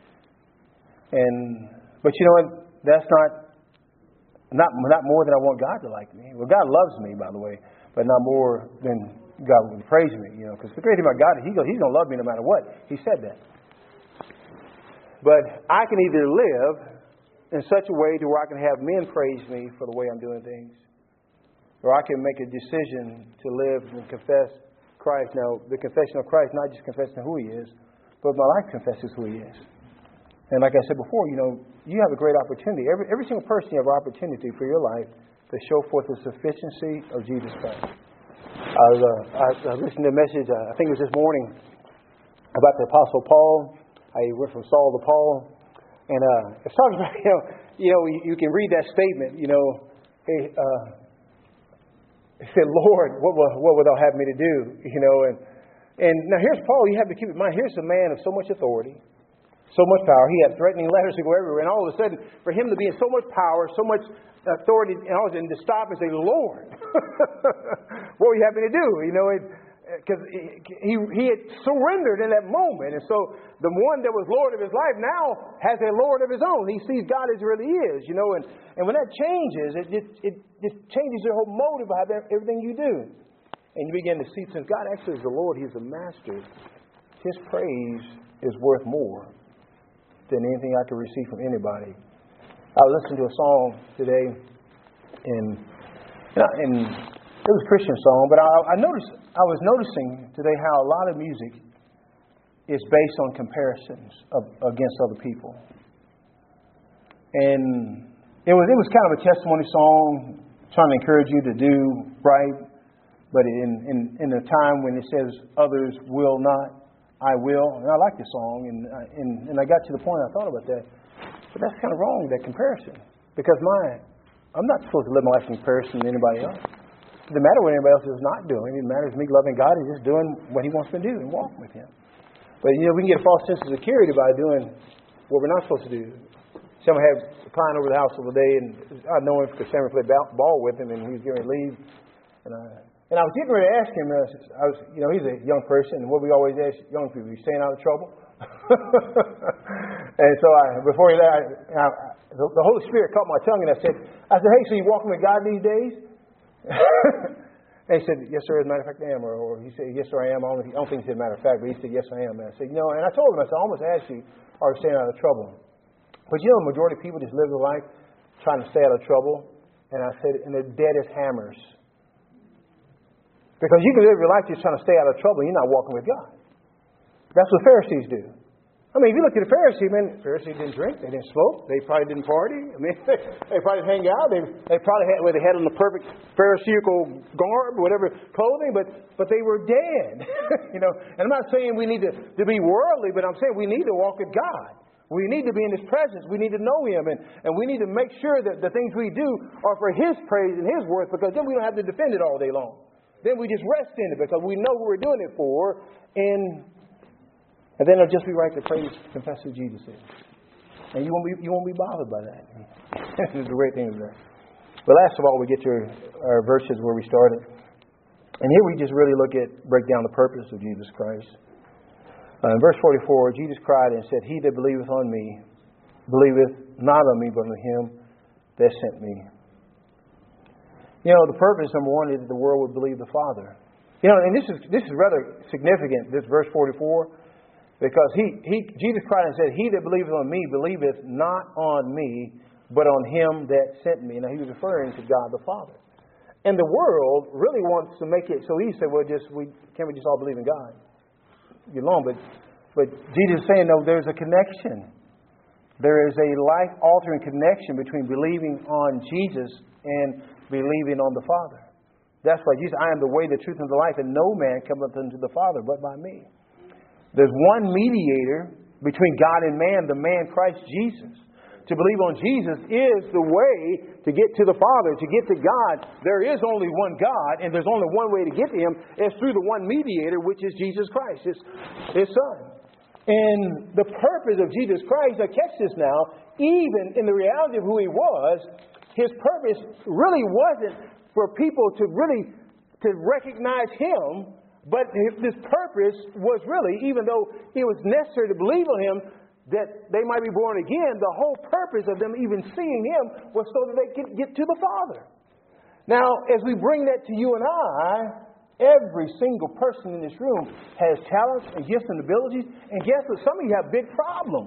And, but you know what? That's not, not, not more than I want God to like me. Well, God loves me, by the way, but not more than God would praise me, you know, because the great thing about God is He goes, He's going to love me no matter what. He said that. But I can either live in such a way to where I can have men praise me for the way I'm doing things. Or I can make a decision to live and confess Christ. Now, the confession of Christ, not just confessing who He is, but my life confesses who He is. And like I said before, you know, you have a great opportunity. Every, every single person, you have an opportunity for your life to show forth the sufficiency of Jesus Christ. I was, uh, I, I listened to a message, uh, I think it was this morning, about the Apostle Paul. I went from Saul to Paul. And uh, it's talking about, you know, you know, you, you can read that statement, you know, hey, uh, he said, Lord, what will, what will thou have me to do? You know, and, and now here's Paul. You have to keep in mind, here's a man of so much authority, so much power. He had threatening letters to go everywhere. And all of a sudden, for him to be in so much power, so much authority, and all of a sudden to stop and say, Lord, what will you have me to do? You know, because he, he had surrendered in that moment. And so the one that was Lord of his life now has a Lord of his own. He sees God as he really is, you know. And, and when that changes, it, it, it just changes your whole motive of everything you do. And you begin to see, since God actually is the Lord, He's the Master, His praise is worth more than anything I could receive from anybody. I listened to a song today, and, and it was a Christian song, but I, I noticed I was noticing today how a lot of music is based on comparisons of, against other people. And it was it was kind of a testimony song, trying to encourage you to do right, but in, in, in a time when it says others will not, I will. And I like the song, and, and, and I got to the point I thought about that. But that's kind of wrong, that comparison. Because my, I'm not supposed to live my life in comparison to anybody else. It doesn't matter what anybody else is not doing. It matters me loving God and just doing what He wants me to do and walking with Him. But, you know, we can get a false sense of security by doing what we're not supposed to do. Someone had a client over the house the other day, and I know him because Sammy played ball with him, and he was getting ready to leave. And I, and I was getting ready to ask him, I was, you know, he's a young person, and what we always ask young people, you staying out of trouble? And so I, before he left, I, I, the, the Holy Spirit caught my tongue, and I said, I said, hey, so you walking with God these days? And he said, yes, sir, as a matter of fact, I am. Or, or he said, yes, sir, I am. I don't, I don't think he said matter of fact, but he said, yes, I am. And I said, you know, and I told him, I said, I almost asked you, are you staying out of trouble? But you know, the majority of people just live their life trying to stay out of trouble. And I said, and they're dead as hammers. Because you can live your life just trying to stay out of trouble, and you're not walking with God. That's what Pharisees do. I mean, if you look at the Pharisees, man, the Pharisees didn't drink, they didn't smoke, they probably didn't party. I mean, they, they probably hang out. They, they probably had, well, they had on the perfect Pharisaical garb, whatever clothing, but but they were dead. You know, and I'm not saying we need to, to be worldly, but I'm saying we need to walk with God. We need to be in His presence. We need to know Him, and, and we need to make sure that the things we do are for His praise and His worth, because then we don't have to defend it all day long. Then we just rest in it because we know what we're doing it for, and and then it'll just be right to praise, confess who Jesus is. And you won't be you won't be bothered by that. This is the great thing of that. But last of all, we get to our, our verses where we started. And here we just really look at, break down the purpose of Jesus Christ. Uh, in verse forty-four, Jesus cried and said, He that believeth on me, believeth not on me, but on Him that sent me. You know, the purpose, number one, is that the world would believe the Father. You know, and this is this is rather significant, this verse forty-four, because he, he Jesus cried and said, He that believeth on me, believeth not on me, but on Him that sent me. Now, he was referring to God the Father. And the world really wants to make it so easy. Well, just we can't we just all believe in God? Get along, but but Jesus is saying, no, there's a connection. There is a life-altering connection between believing on Jesus and believing on the Father. That's why Jesus, I am the way, the truth, and the life, and no man cometh unto the Father but by me. There's one mediator between God and man, the man Christ Jesus. To believe on Jesus is the way to get to the Father, to get to God. There is only one God, and there's only one way to get to Him. It's through the one mediator, which is Jesus Christ, His, His Son. And the purpose of Jesus Christ, now catch this now, even in the reality of who He was, His purpose really wasn't for people to really to recognize Him, but His purpose was really, even though it was necessary to believe on Him, that they might be born again, the whole purpose of them even seeing Him was so that they could get to the Father. Now, as we bring that to you and I, every single person in this room has talents and gifts and abilities. And guess what? Some of you have big problems.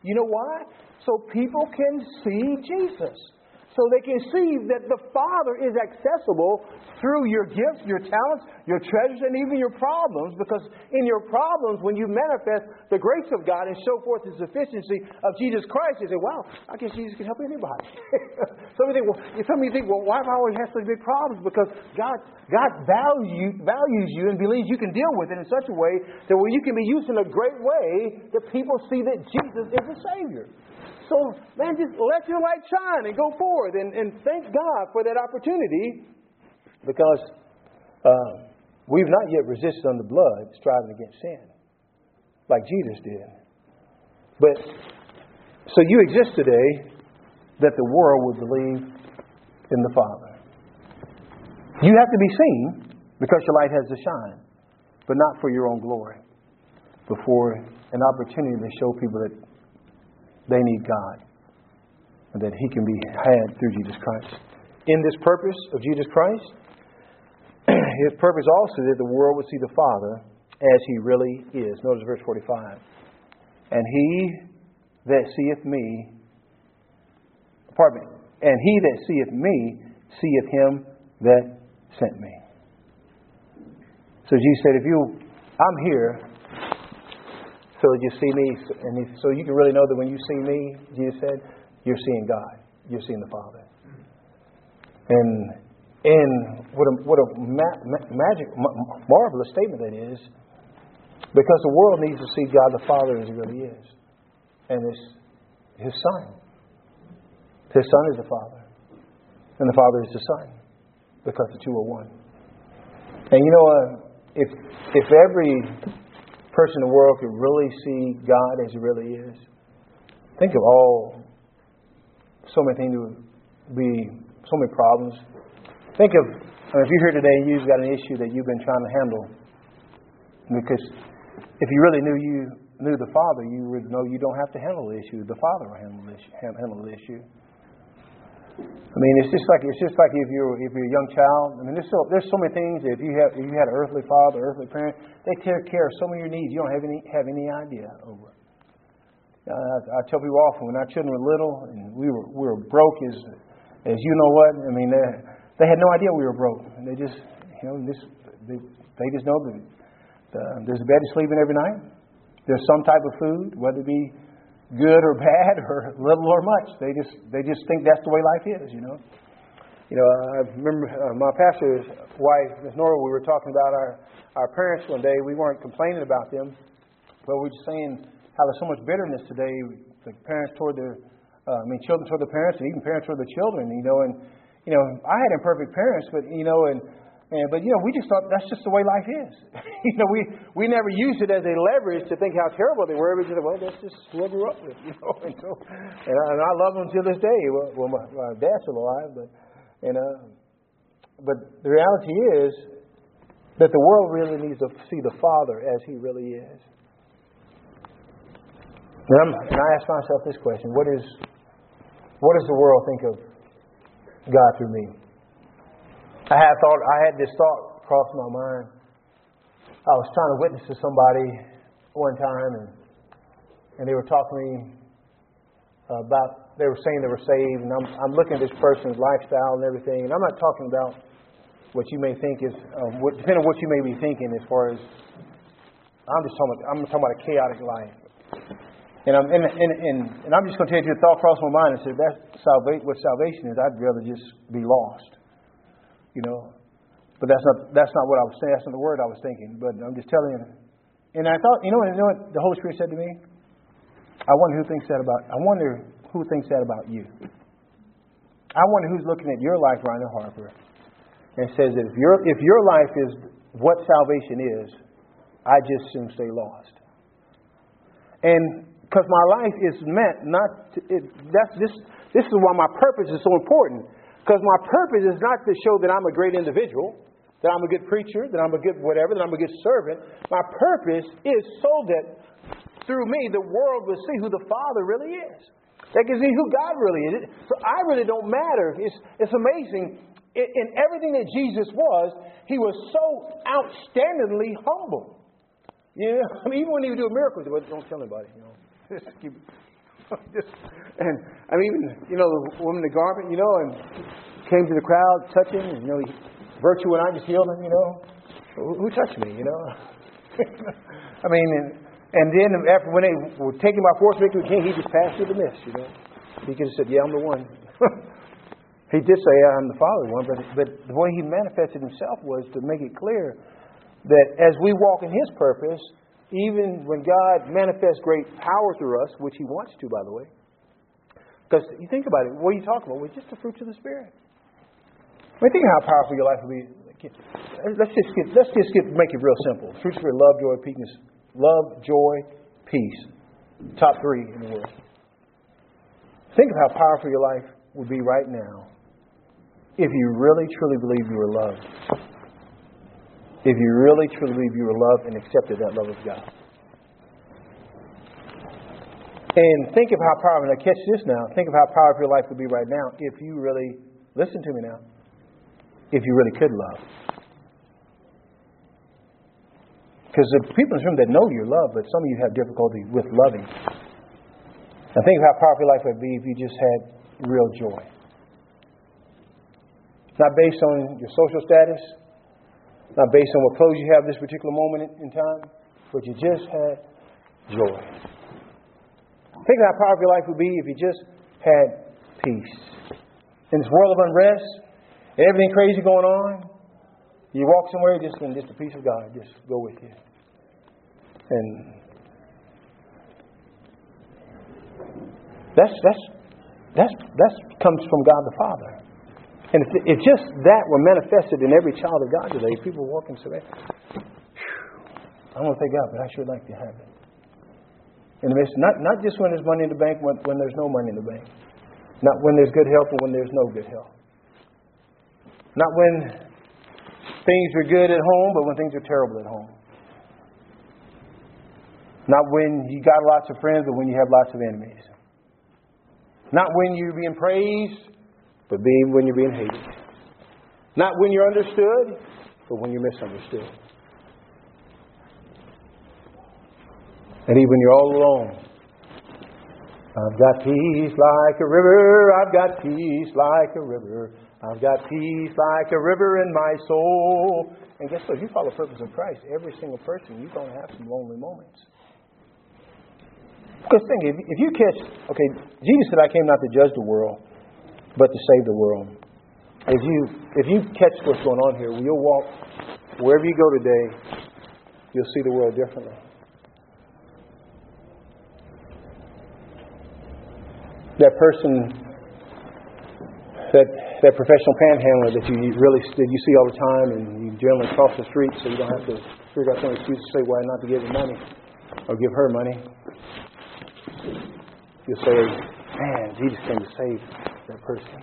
You know why? So people can see Jesus. So they can see that the Father is accessible through your gifts, your talents, your treasures, and even your problems. Because in your problems, when you manifest the grace of God and show forth the sufficiency of Jesus Christ, you say, wow, I guess Jesus can help anybody. some of you think, well, some of you think, well, why do I always have such big problems? Because God, God value, values you and believes you can deal with it in such a way that where you can be used in a great way that people see that Jesus is the Savior. So, man, just let your light shine and go forward and, and thank God for that opportunity, because uh, we've not yet resisted under blood, striving against sin, like Jesus did. But, so you exist today that the world would believe in the Father. You have to be seen because your light has to shine, but not for your own glory, but for an opportunity to show people that they need God, and that He can be had through Jesus Christ. In this purpose of Jesus Christ, His purpose also that the world would see the Father as He really is. Notice verse forty-five. And He that seeth me, pardon me, and He that seeth me seeth Him that sent me. So Jesus said, if you, I'm here, so you see me, and he, so you can really know that when you see me, Jesus said, you're seeing God. You're seeing the Father. And and what a, what a ma- ma- magic, ma- marvelous statement that is, because the world needs to see God the Father as He really is, and His His Son. His Son is the Father, and the Father is the Son, because the two are one. And you know, uh, if if every person in the world could really see God as He really is, think of all, so many things would be, so many problems. Think of, if you're here today and you've got an issue that you've been trying to handle, because if you really knew you knew the Father, you would know you don't have to handle the issue. The Father will handle the issue. Handle the issue. I mean, it's just like it's just like if you're if you're a young child. I mean, there's so there's so many things that if you have if you had an earthly father, earthly parent, they take care of so many of your needs you don't have any have any idea over. Uh, I, I tell people often when our children were little and we were we were broke as as you know what I mean they they had no idea we were broke, and they just you know this they they just know that the, there's a bed to sleep in every night. There's some type of food, whether it be good or bad or little or much. They just they just think that's the way life is, you know. You know, I remember uh, my pastor's wife, Miss Nora, we were talking about our, our parents one day. We weren't complaining about them, but we were just saying how there's so much bitterness today. The parents toward their, uh, I mean, children toward the parents, and even parents toward the children, you know. And, you know, I had imperfect parents, but, you know, and And, but, you know, we just thought that's just the way life is. you know, we, we never used it as a leverage to think how terrible they were. We just said, well, that's just who I grew up with, you know. And, so, and, I, and I love them to this day. Well, well my, my dad's still alive. But, and, uh, but the reality is that the world really needs to see the Father as He really is. And, I'm, and I ask myself this question. What is, what does the world think of God through me? I had thought I had this thought cross my mind. I was trying to witness to somebody one time, and and they were talking to me about they were saying they were saved, and I'm I'm looking at this person's lifestyle and everything, and I'm not talking about what you may think is uh, what, depending on what you may be thinking as far as I'm just talking about, I'm talking about a chaotic life, and I'm and and and, and I'm just going to tell you the thought crossed my mind and said that's salvation. What salvation is, I'd rather just be lost. You know, but that's not that's not what I was saying. That's not the word I was thinking. But I'm just telling you. And I thought, you know, you know what the Holy Spirit said to me? I wonder who thinks that about. I wonder who thinks that about you. I wonder who's looking at your life, Rhino Harper, and says that if your if your life is what salvation is, I just soon stay lost. And because my life is meant not. To, it, that's this. This is why my purpose is so important. Because my purpose is not to show that I'm a great individual, that I'm a good preacher, that I'm a good whatever, that I'm a good servant. My purpose is so that through me the world will see who the Father really is. They can see who God really is. So I really don't matter. It's, it's amazing. In, in everything that Jesus was, He was so outstandingly humble. You know, I mean, even when He would do miracles, He would, don't tell anybody. You know, just keep, Just, and I mean, even, you know, the woman in the garment, you know, and came to the crowd touching, and, you know, virtue when I just healed him, you know. Who, who touched me, you know? I mean, and, and then after when they were taken by force victory king, he just passed through the mist, you know. He could have said, yeah, I'm the one. He did say, I'm the Father one, but, but the way he manifested himself was to make it clear that as we walk in his purpose, even when God manifests great power through us, which he wants to, by the way, because you think about it, what are you talking about? Well, just the fruits of the Spirit. I mean, think of how powerful your life will be. Let's just get, let's just get, make it real simple. Fruits of the Spirit, love, joy, peace. Love, joy, peace. Top three in the world. Think of how powerful your life would be right now if you really, truly believe you were loved. If you really, truly believe you were loved and accepted that love of God. And think of how powerful, now catch this now, think of how powerful your life would be right now if you really, listen to me now, if you really could love. Because the people in this room that know you're loved, but some of you have difficulty with loving. Now think of how powerful your life would be if you just had real joy. Not based on your social status, not based on what clothes you have this particular moment in time, but you just had joy. Think of how powerful your life would be if you just had peace. In this world of unrest, and everything crazy going on, you walk somewhere just and just the peace of God just go with you. And that's that's that's that comes from God the Father. And if, if just that were manifested in every child of God today, people walking so that, I don't thank God, but I sure like to have it. In the midst, not not just when there's money in the bank, when, when there's no money in the bank. Not when there's good health, but when there's no good health. Not when things are good at home, but when things are terrible at home. Not when you got lots of friends, but when you have lots of enemies. Not when you're being praised, but being when you're being hated. Not when you're understood, but when you're misunderstood. And even when you're all alone. I've got peace like a river. I've got peace like a river. I've got peace like a river in my soul. And guess what? If you follow the purpose of Christ, every single person, you're going to have some lonely moments. Because think, if, if you catch, okay, Jesus said, I came not to judge the world, but to save the world. If you if you catch what's going on here, you'll walk wherever you go today, you'll see the world differently. That person, that that professional panhandler that you really that you see all the time, and you generally cross the street, so you don't have to figure out some excuse to say why not to give him money or give her money. You'll say, man, Jesus came to save that person.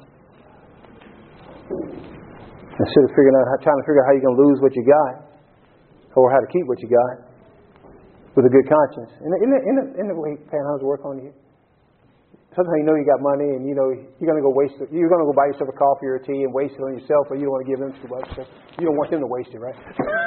Instead of figuring out how, trying to figure out how you're going to lose what you got, or how to keep what you got, with a good conscience. Isn't the, in the, in the way panhandlers work on you? Sometimes you know you got money, and you know you're going to go waste it. You're going to go buy yourself a coffee or a tea and waste it on yourself, but you don't want to give them too much. You don't want them to waste it, right?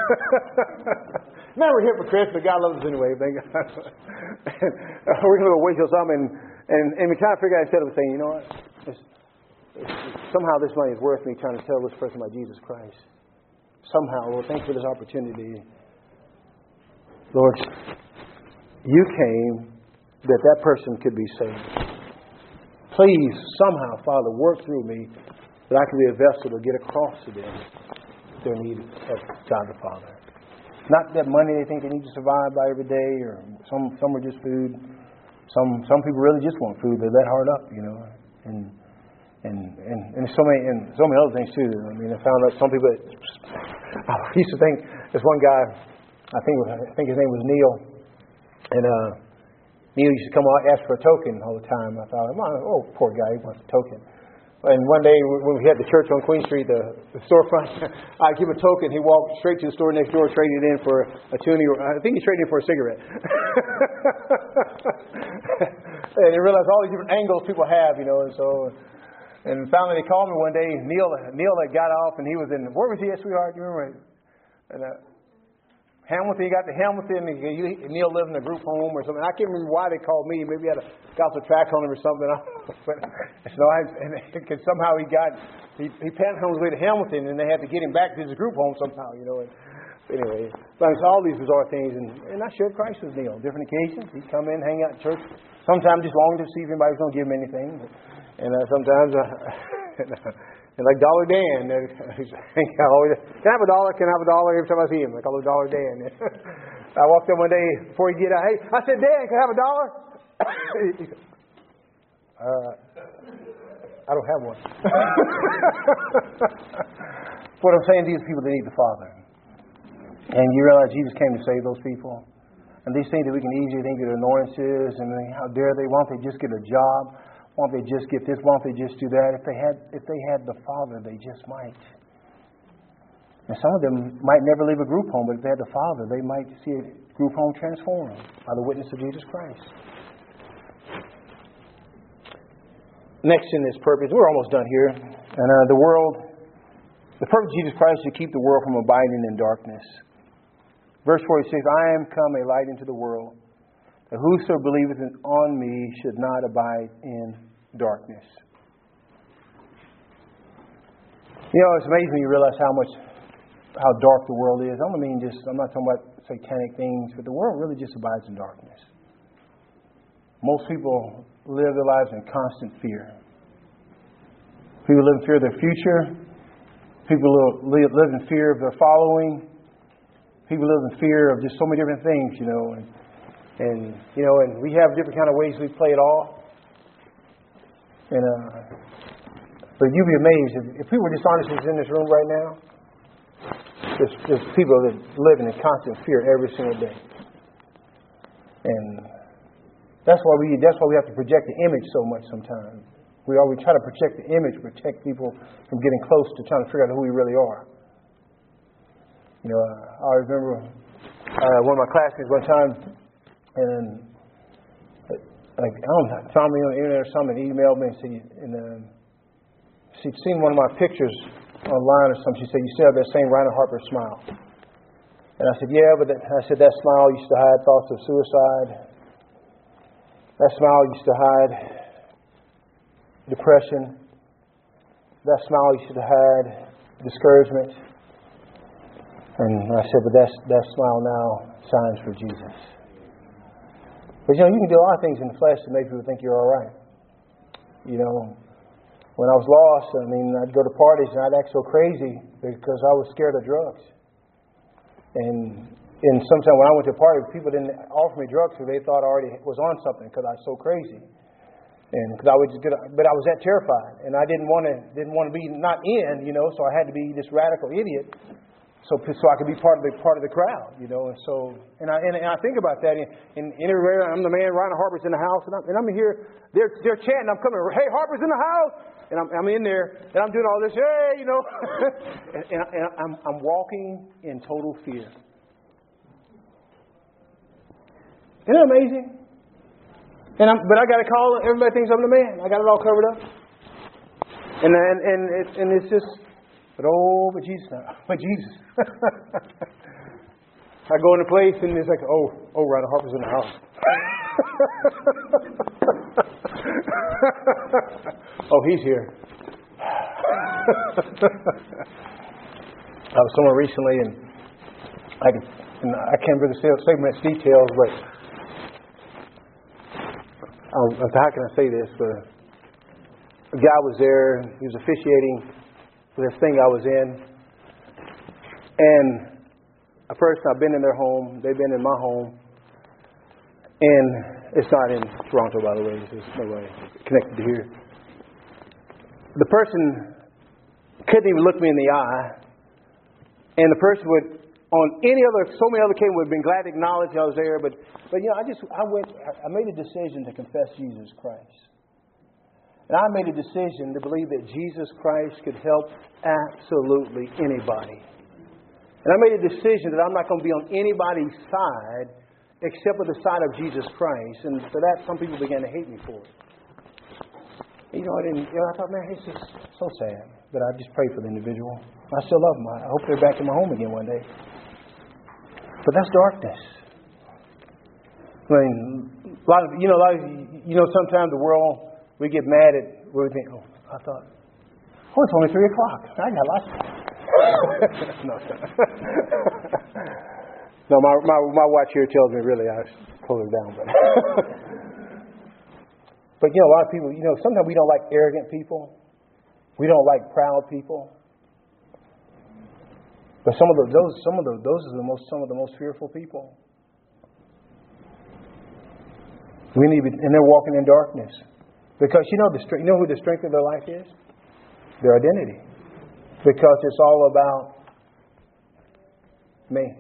Now we're hypocrites, but God loves us anyway. Thank God. We're going to go waste on something, and, and, and we try to figure out instead of saying, you know what? It's, it's, somehow this money is worth me trying to tell this person about Jesus Christ. Somehow, Lord, thanks for this opportunity. Lord, you came that that person could be saved. Please, somehow, Father, work through me that I can be a vessel to get across to them their need of God the Father. Not that money they think they need to survive by every day, or some some are just food. Some some people really just want food. They're that hard up, you know. And and and, and so many and so many other things too. I mean, I found out some people. I used to think there's one guy. I think I think his name was Neil, and uh, Neil used to come out and ask for a token all the time. I thought, oh, poor guy, he wants a token. And one day when we had the church on Queen Street, the, the storefront, I give him a token. He walked straight to the store next door, traded it in for a tuning. I think he traded it for a cigarette. And he realized all these different angles people have, you know. And so, and finally they called me one day. Neil, Neil had got off, and he was in. Where was he at, sweetheart? Do you remember? And uh, Hamilton, you got the Hamilton, and you, Neil lived in a group home or something. I can't remember why they called me. Maybe he had a gospel track on him or something. But so I, and cause somehow he got, he, he panhandled his way to Hamilton, and they had to get him back to his group home somehow, you know. And anyway, but it's all these bizarre things. And, and I shared Christ with Neil on different occasions. He'd come in, hang out in church. Sometimes just longing to see if anybody was going to give him anything. And uh, sometimes... Uh, And like Dollar Dan, I always, can I have a dollar? Can I have a dollar? Every time I see him, I call him Dollar Dan. I walked in one day before he get out. Hey, I said, Dan, can I have a dollar? uh, I don't have one. What I'm saying to these people, they need the Father. And you realize Jesus came to save those people. And these things that we can easily think are annoyances, and how dare they, why don't they just get a job? Why don't they just get this? Why don't they just do that? If they had, if they had the Father, they just might. And some of them might never leave a group home, but if they had the Father, they might see a group home transformed by the witness of Jesus Christ. Next in this purpose, we're almost done here. And uh, the world, the purpose of Jesus Christ is to keep the world from abiding in darkness. Verse forty-six, I am come a light into the world, that whoso believeth on me should not abide in darkness. You know, it's amazing when you realize how much, how dark the world is. I don't mean just, I'm not talking about satanic things, but the world really just abides in darkness. Most people live their lives in constant fear. People live in fear of their future. People live, live in fear of their following. People live in fear of just so many different things, you know. And, And, you know, and we have different kind of ways we play it off. And, uh, but you'd be amazed if, if people were dishonest in this room right now. There's, there's people that live in constant fear every single day. And that's why we, that's why we have to project the image so much sometimes. We are, we try to project the image, protect people from getting close to trying to figure out who we really are. You know, I remember uh, one of my classmates one time, and like, I don't know, found me on the internet or something, emailed me and said, and uh, she'd seen one of my pictures online or something. She said, you still have that same Reinhard Harper smile. And I said, yeah, but that, I said, that smile used to hide thoughts of suicide. That smile used to hide depression. That smile used to hide discouragement. And I said, but that's, that smile now shines for Jesus. But, you know, you can do a lot of things in the flesh to make people think you're all right. You know, when I was lost, I mean, I'd go to parties and I'd act so crazy because I was scared of drugs. And and sometimes when I went to a party, people didn't offer me drugs because they thought I already was on something because I was so crazy. And because I would just get, but I was that terrified, and I didn't want to didn't want to be not in, you know, so I had to be this radical idiot. So, so I could be part of the part of the crowd, you know, and so and I and, and I think about that. And everywhere I'm the man. Reinhard Harper's in the house, and I'm, and I'm here. They're they're chanting. I'm coming. Hey, Harper's in the house, and I'm I'm in there, and I'm doing all this. Hey, you know, and, and, and I'm I'm walking in total fear. Isn't that amazing? And I'm, but I got a call. Everybody thinks I'm the man. I got it all covered up, and and and, it, and it's just. But oh, but Jesus, but Jesus. I go in a place and it's like, oh, oh, Reinhard Harper's in the house. Oh, he's here. I was somewhere recently, and I can, and I can't really say say much details, but um, how can I say this? But a guy was there. He was officiating for this thing I was in, and a person, I've been in their home, they've been in my home, and it's not in Toronto, by the way, there's nobody connected to here. The person couldn't even look me in the eye, and the person would, on any other, so many other occasions, would have been glad to acknowledge I was there, but, but you know, I just, I went, I made a decision to confess Jesus Christ. And I made a decision to believe that Jesus Christ could help absolutely anybody. And I made a decision that I'm not going to be on anybody's side except for the side of Jesus Christ. And for that, some people began to hate me for it. You know, I didn't. You know, I thought, man, it's just so sad. But I just prayed for the individual. I still love them. I hope they're back in my home again one day. But that's darkness. I mean, a lot of, you know, a lot of, you know, sometimes the world, we get mad at what we think, oh, I thought, oh, it's only three o'clock. I got lots of time. no, no my, my, my watch here tells me really I pull it down. But, but, you know, a lot of people, you know, sometimes we don't like arrogant people. We don't like proud people. But some of the, those, some of the, those are the most, some of the most fearful people. We need to be, and they're walking in darkness because you know the strength. You know who the strength of their life is? Their identity, because it's all about me.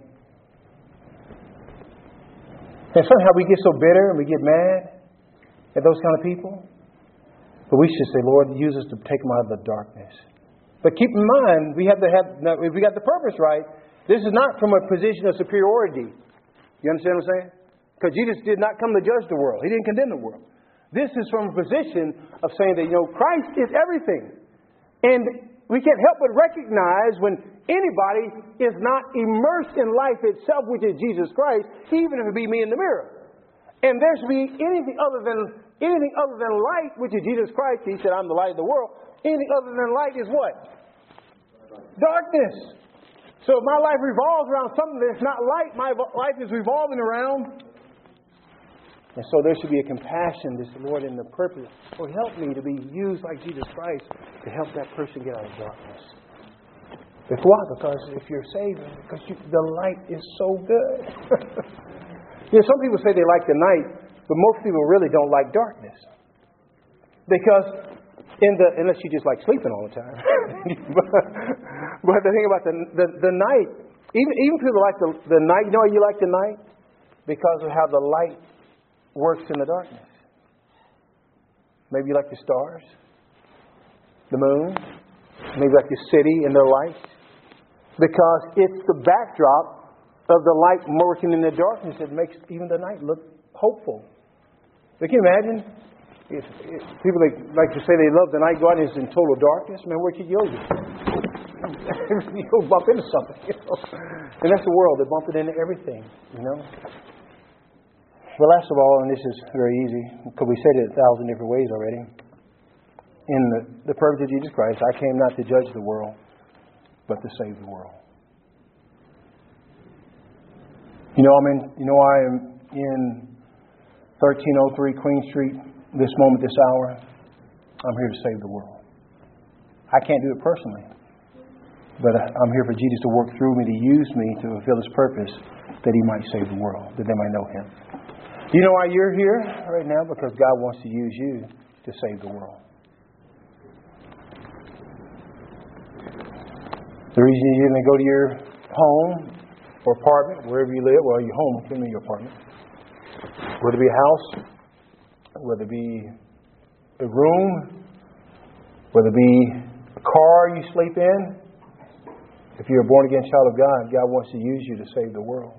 And somehow we get so bitter and we get mad at those kind of people. But we should say, Lord, use us to take them out of the darkness. But keep in mind, we have to have, if we got the purpose right, this is not from a position of superiority. You understand what I'm saying? Because Jesus did not come to judge the world. He didn't condemn the world. This is from a position of saying that, you know, Christ is everything. And we can't help but recognize when anybody is not immersed in life itself, which is Jesus Christ, even if it be me in the mirror. And there should be anything other than anything other than light, which is Jesus Christ. He said, I'm the light of the world. Anything other than light is what? Darkness. So if my life revolves around something that's not light, my life is revolving around. And so there should be a compassion, this Lord, in the purpose. Oh, help me to be used like Jesus Christ to help that person get out of darkness. Because why? Because if you're saved, because you, the light is so good. You know, some people say they like the night, but most people really don't like darkness. Because in the unless you just like sleeping all the time. but, but the thing about the, the the night, even even people like the the night. You know why you like the night? Because of how the light works in the darkness. Maybe you like the stars, the moon, maybe like the city and the lights. Because it's the backdrop of the light working in the darkness that makes even the night look hopeful. But can you imagine if, if people like, like to say they love the night, go out and it's in total darkness? Man, where could you go? You'll bump into something, you know. And that's the world. They bump it into everything, you know. But last of all, and this is very easy, because we said it a thousand different ways already. In the, the purpose of Jesus Christ, I came not to judge the world, but to save the world. You know, I mean, you know, I am in thirteen oh three Queen Street this moment, this hour. I'm here to save the world. I can't do it personally, but I'm here for Jesus to work through me, to use me to fulfill His purpose, that He might save the world, that they might know Him. You know why you're here right now? Because God wants to use you to save the world. The reason you didn't go to your home or apartment, wherever you live, well, your home, give me your apartment. Whether it be a house, whether it be a room, whether it be a car you sleep in, if you're a born-again child of God, God wants to use you to save the world.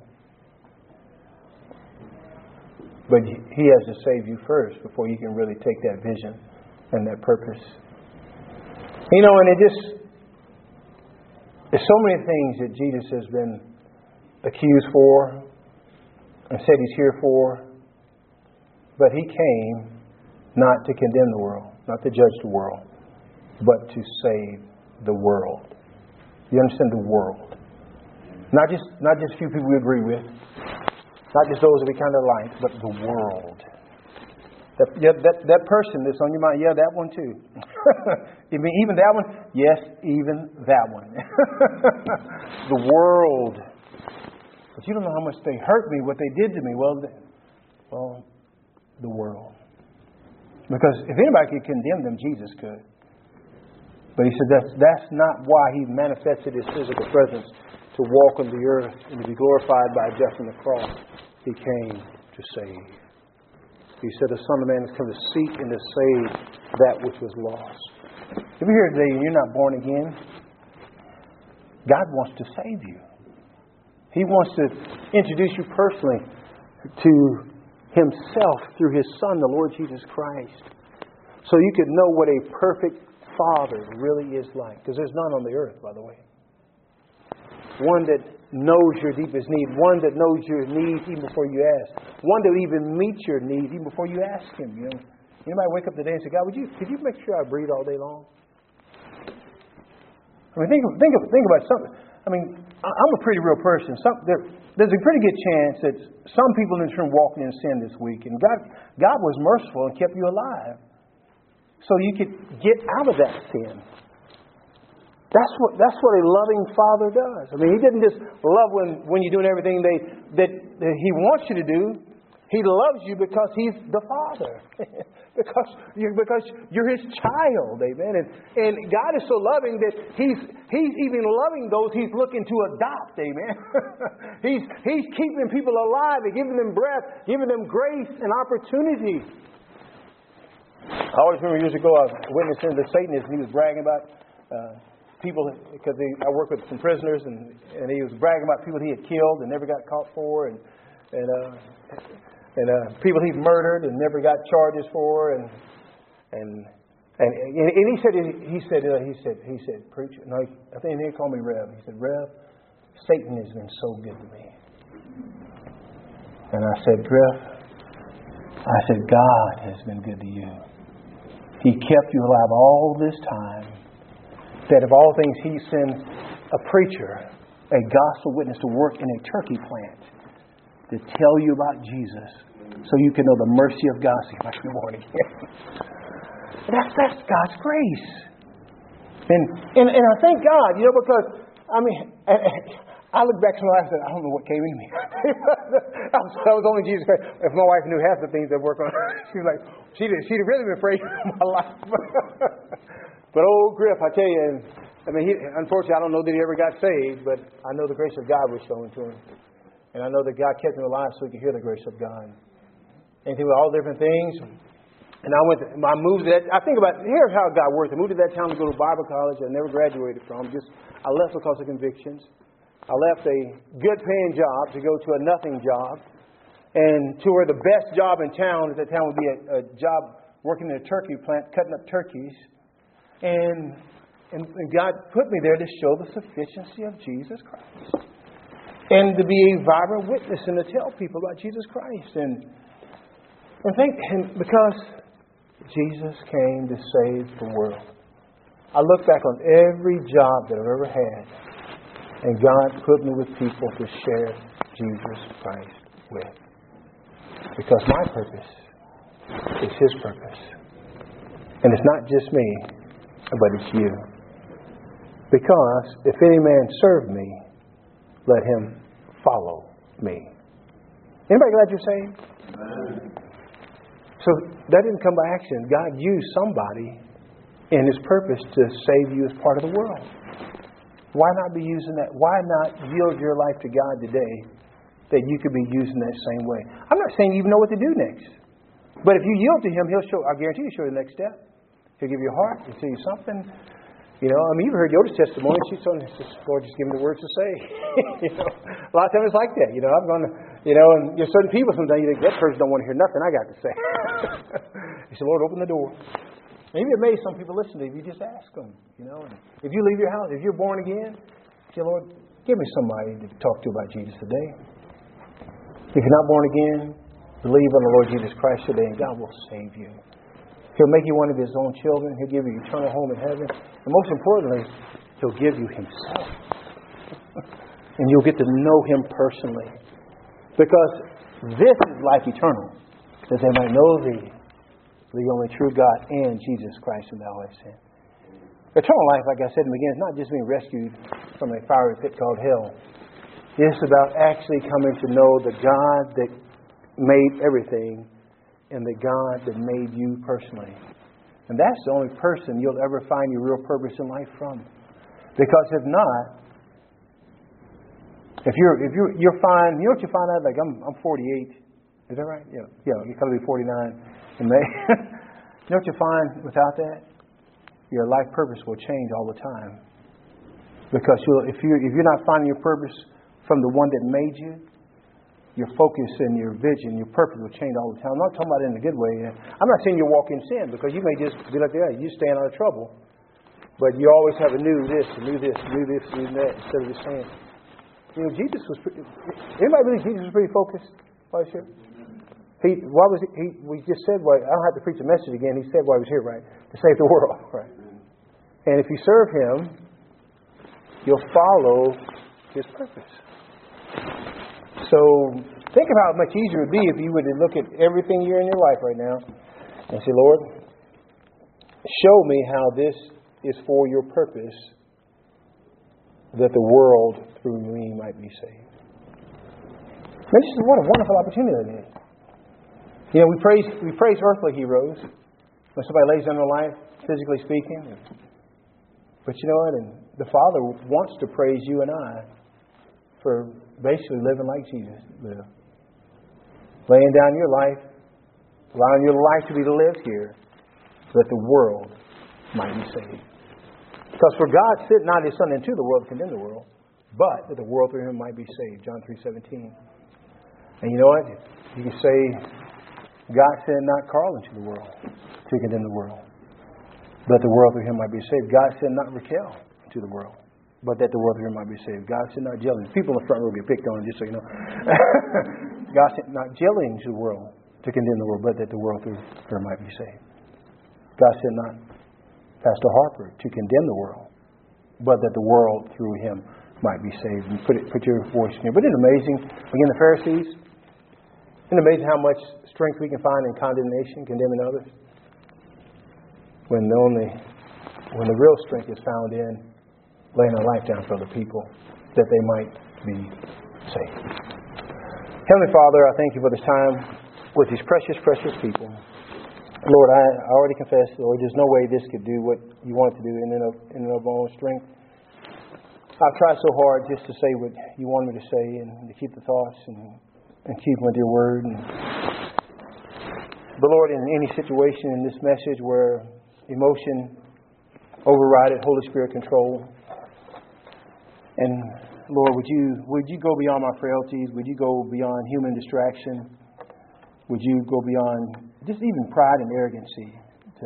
But He has to save you first before you can really take that vision and that purpose. You know, and it just, there's so many things that Jesus has been accused for and said He's here for. But He came not to condemn the world, not to judge the world, but to save the world. You understand, the world. Not just not just a few people we agree with. Not just those that we kind of like, but the world. That, yeah, that, that person that's on your mind, yeah, that one too. You mean even that one? Yes, even that one. The world. But you don't know how much they hurt me, what they did to me. Well, they, well, the world. Because if anybody could condemn them, Jesus could. But He said that's, that's not why He manifested His physical presence, to walk on the earth and to be glorified by death on the cross. He came to save. He said the Son of Man has come to seek and to save that which was lost. If you're here today and you're not born again, God wants to save you. He wants to introduce you personally to Himself through His Son, the Lord Jesus Christ. So you could know what a perfect Father really is like. Because there's none on the earth, by the way. One that knows your deepest need. One that knows your needs even before you ask. One that even meets your needs even before you ask Him. You know, you might wake up today and say, God, would you could you make sure I breathe all day long? I mean, think think of, think about something. I mean, I'm a pretty real person. Some, there, there's a pretty good chance that some people in this room walking in sin this week, and God God was merciful and kept you alive, so you could get out of that sin. That's what that's what a loving Father does. I mean, He didn't just love when, when you're doing everything they, that, that He wants you to do. He loves you because He's the Father. because, you're, because you're His child. Amen. And, and God is so loving that He's He's even loving those He's looking to adopt. Amen. he's, he's keeping people alive and giving them breath, giving them grace and opportunity. I always remember years ago I was witnessing the Satanist, and he was bragging about uh, people, because I work with some prisoners, and, and he was bragging about people he had killed and never got caught for, and and uh, and uh, people he'd murdered and never got charges for, and and and, and he said he said uh, he said he said preacher. No, I think he called me Rev. He said, Rev, Satan has been so good to me. And I said, Rev, I said, God has been good to you. He kept you alive all this time. That of all things, He sends a preacher, a gospel witness to work in a turkey plant to tell you about Jesus so you can know the mercy of God so you might be born again. that's, that's God's grace. And, and and I thank God, you know, because, I mean, I look back to my life and said, I don't know what came in me. I, was, I was only Jesus Christ. If my wife knew half the things that work on her, she was like, she'd, she'd have really been afraid of my life. But old Griff, I tell you, I mean, he, unfortunately, I don't know that he ever got saved, but I know the grace of God was shown to him. And I know that God kept him alive so he could hear the grace of God. And through all different things. And I went, to, I moved to that, I think about, here's how God worked. I moved to that town to go to Bible college I never graduated from. Just, I left because of convictions. I left a good paying job to go to a nothing job. And to where the best job in town at that time would be a, a job working in a turkey plant, cutting up turkeys. And, and and God put me there to show the sufficiency of Jesus Christ. And to be a vibrant witness and to tell people about Jesus Christ. And, and think, and because Jesus came to save the world. I look back on every job that I've ever had. And God put me with people to share Jesus Christ with. Because my purpose is His purpose. And it's not just me, but it's you. Because if any man serve me, let him follow me. Anybody glad you're saved? Amen. So that didn't come by accident. God used somebody in His purpose to save you as part of the world. Why not be using that? Why not yield your life to God today that you could be using that same way? I'm not saying you even know what to do next. But if you yield to Him, He'll show, I guarantee He'll show you the next step. He'll give you a heart. He'll tell you something. You know, I mean, you've heard Yoda's testimony. She's told me, Lord, just give me the words to say. you know, a lot of times it's like that. You know, I'm going to, you know, and there's certain people sometimes you think, that person don't want to hear nothing I got to say. You say, Lord, open the door. And you'd be amazed some people listen to you if you just ask them. You know, and if you leave your house, if you're born again, say, Lord, give me somebody to talk to about Jesus today. If you're not born again, believe on the Lord Jesus Christ today, and God will save you. He'll make you one of His own children. He'll give you an eternal home in heaven. And most importantly, He'll give you Himself. And you'll get to know Him personally. Because this is life eternal. That they might know Thee, the only true God, and Jesus Christ whom Thou hast sent. Eternal life, like I said in the beginning, is not just being rescued from a fiery pit called hell. It's about actually coming to know the God that made everything and the God that made you personally. And that's the only person you'll ever find your real purpose in life from. Because if not, if you're if you're you're fine, you know what you find out? Like I'm I'm forty-eight. Is that right? Yeah, yeah. You're going to be forty-nine in May. You know what you find without that? Your life purpose will change all the time. Because you'll, if you if you're not finding your purpose from the one that made you, your focus and your vision, your purpose will change all the time. I'm not talking about it in a good way. I'm not saying you walk in sin, because you may just be like that. You staying out of trouble. But you always have a new this, a new this, a new this, a new that, instead of just saying, You know, Jesus was pretty, anybody believe Jesus was pretty focused while he was here? He, why was he, he, we just said, well, I don't have to preach a message again. He said why he was here, right? To save the world, right? And if you serve Him, you'll follow His purpose. So think of how much easier it would be if you were to look at everything you're in your life right now and say, Lord, show me how this is for your purpose, that the world through me might be saved. Man, this is what a wonderful opportunity it is. You know, we praise we praise earthly heroes when somebody lays down their life, physically speaking. But you know what? And the Father wants to praise you and I for basically living like Jesus lived. Laying down your life, allowing your life to be lived here, so that the world might be saved. Because for God sent not His Son into the world to condemn the world, but that the world through Him might be saved. John three seventeen. And you know what? You can say, God sent not Carl into the world to condemn the world, but the world through Him might be saved. God sent not Raquel into the world, but that the world through Him might be saved. God sent not Jillian. People in the front row get picked on, just so you know. God sent not Jillian into the world to condemn the world, but that the world through her might be saved. God sent not Pastor Harper to condemn the world, but that the world through him might be saved. And put it, put your voice in here. But isn't it amazing? Again, the Pharisees. Isn't it amazing how much strength we can find in condemnation, condemning others? When the only, when the real strength is found in laying our life down for other people, that they might be saved. Heavenly Father, I thank you for this time with these precious, precious people. Lord, I already confess, Lord, there's no way this could do what you want it to do in and of, in and of my own strength. I've tried so hard just to say what you want me to say and to keep the thoughts and, and keep with your word. And, but Lord, in any situation in this message where emotion override it, Holy Spirit control. And Lord, would you would you go beyond my frailties? Would you go beyond human distraction? Would you go beyond just even pride and arrogancy to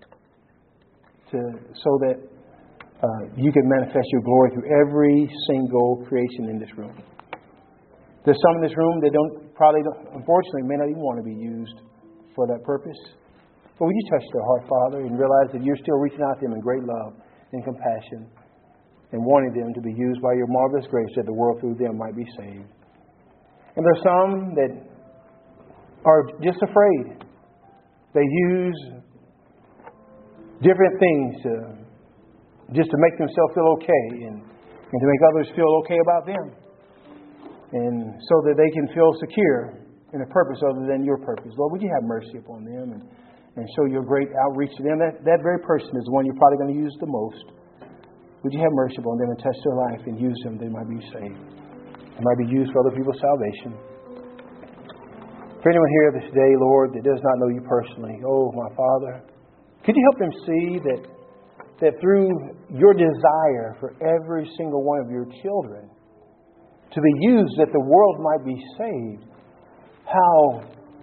to so that uh, you can manifest your glory through every single creation in this room? There's some in this room that don't probably don't, unfortunately may not even want to be used for that purpose. But would you touch their heart, Father, and realize that you're still reaching out to them in great love and compassion and wanting them to be used by your marvelous grace that the world through them might be saved. And there's some that are just afraid. They use different things to, just to make themselves feel okay and, and to make others feel okay about them. And so that they can feel secure in a purpose other than your purpose. Lord, would you have mercy upon them and, and show your great outreach to them? That, that very person is the one you're probably going to use the most. Would you have mercy upon them and touch their life and use them that they might be saved? They might be used for other people's salvation. For anyone here this day, Lord, that does not know you personally, oh, my Father, could you help them see that, that through your desire for every single one of your children to be used that the world might be saved, how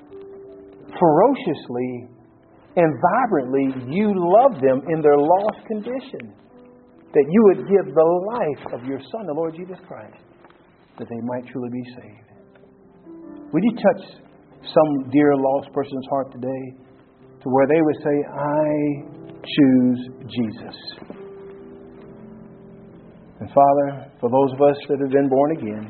ferociously and vibrantly you love them in their lost condition, that you would give the life of your Son, the Lord Jesus Christ, that they might truly be saved. Would you touch some dear lost person's heart today to where they would say, I choose Jesus. And Father, for those of us that have been born again,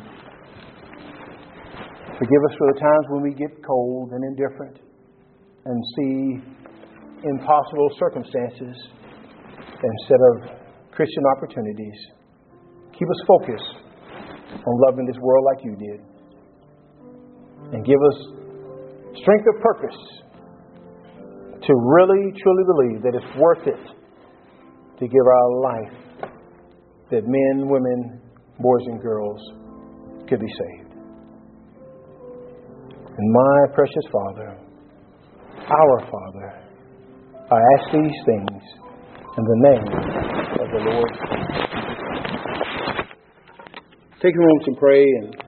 forgive us for the times when we get cold and indifferent and see impossible circumstances instead of Christian opportunities. Keep us focused on loving this world like you did. And give us strength of purpose to really, truly believe that it's worth it to give our life that men, women, boys and girls could be saved. And my precious Father, our Father, I ask these things in the name of the Lord. Take a moment to pray and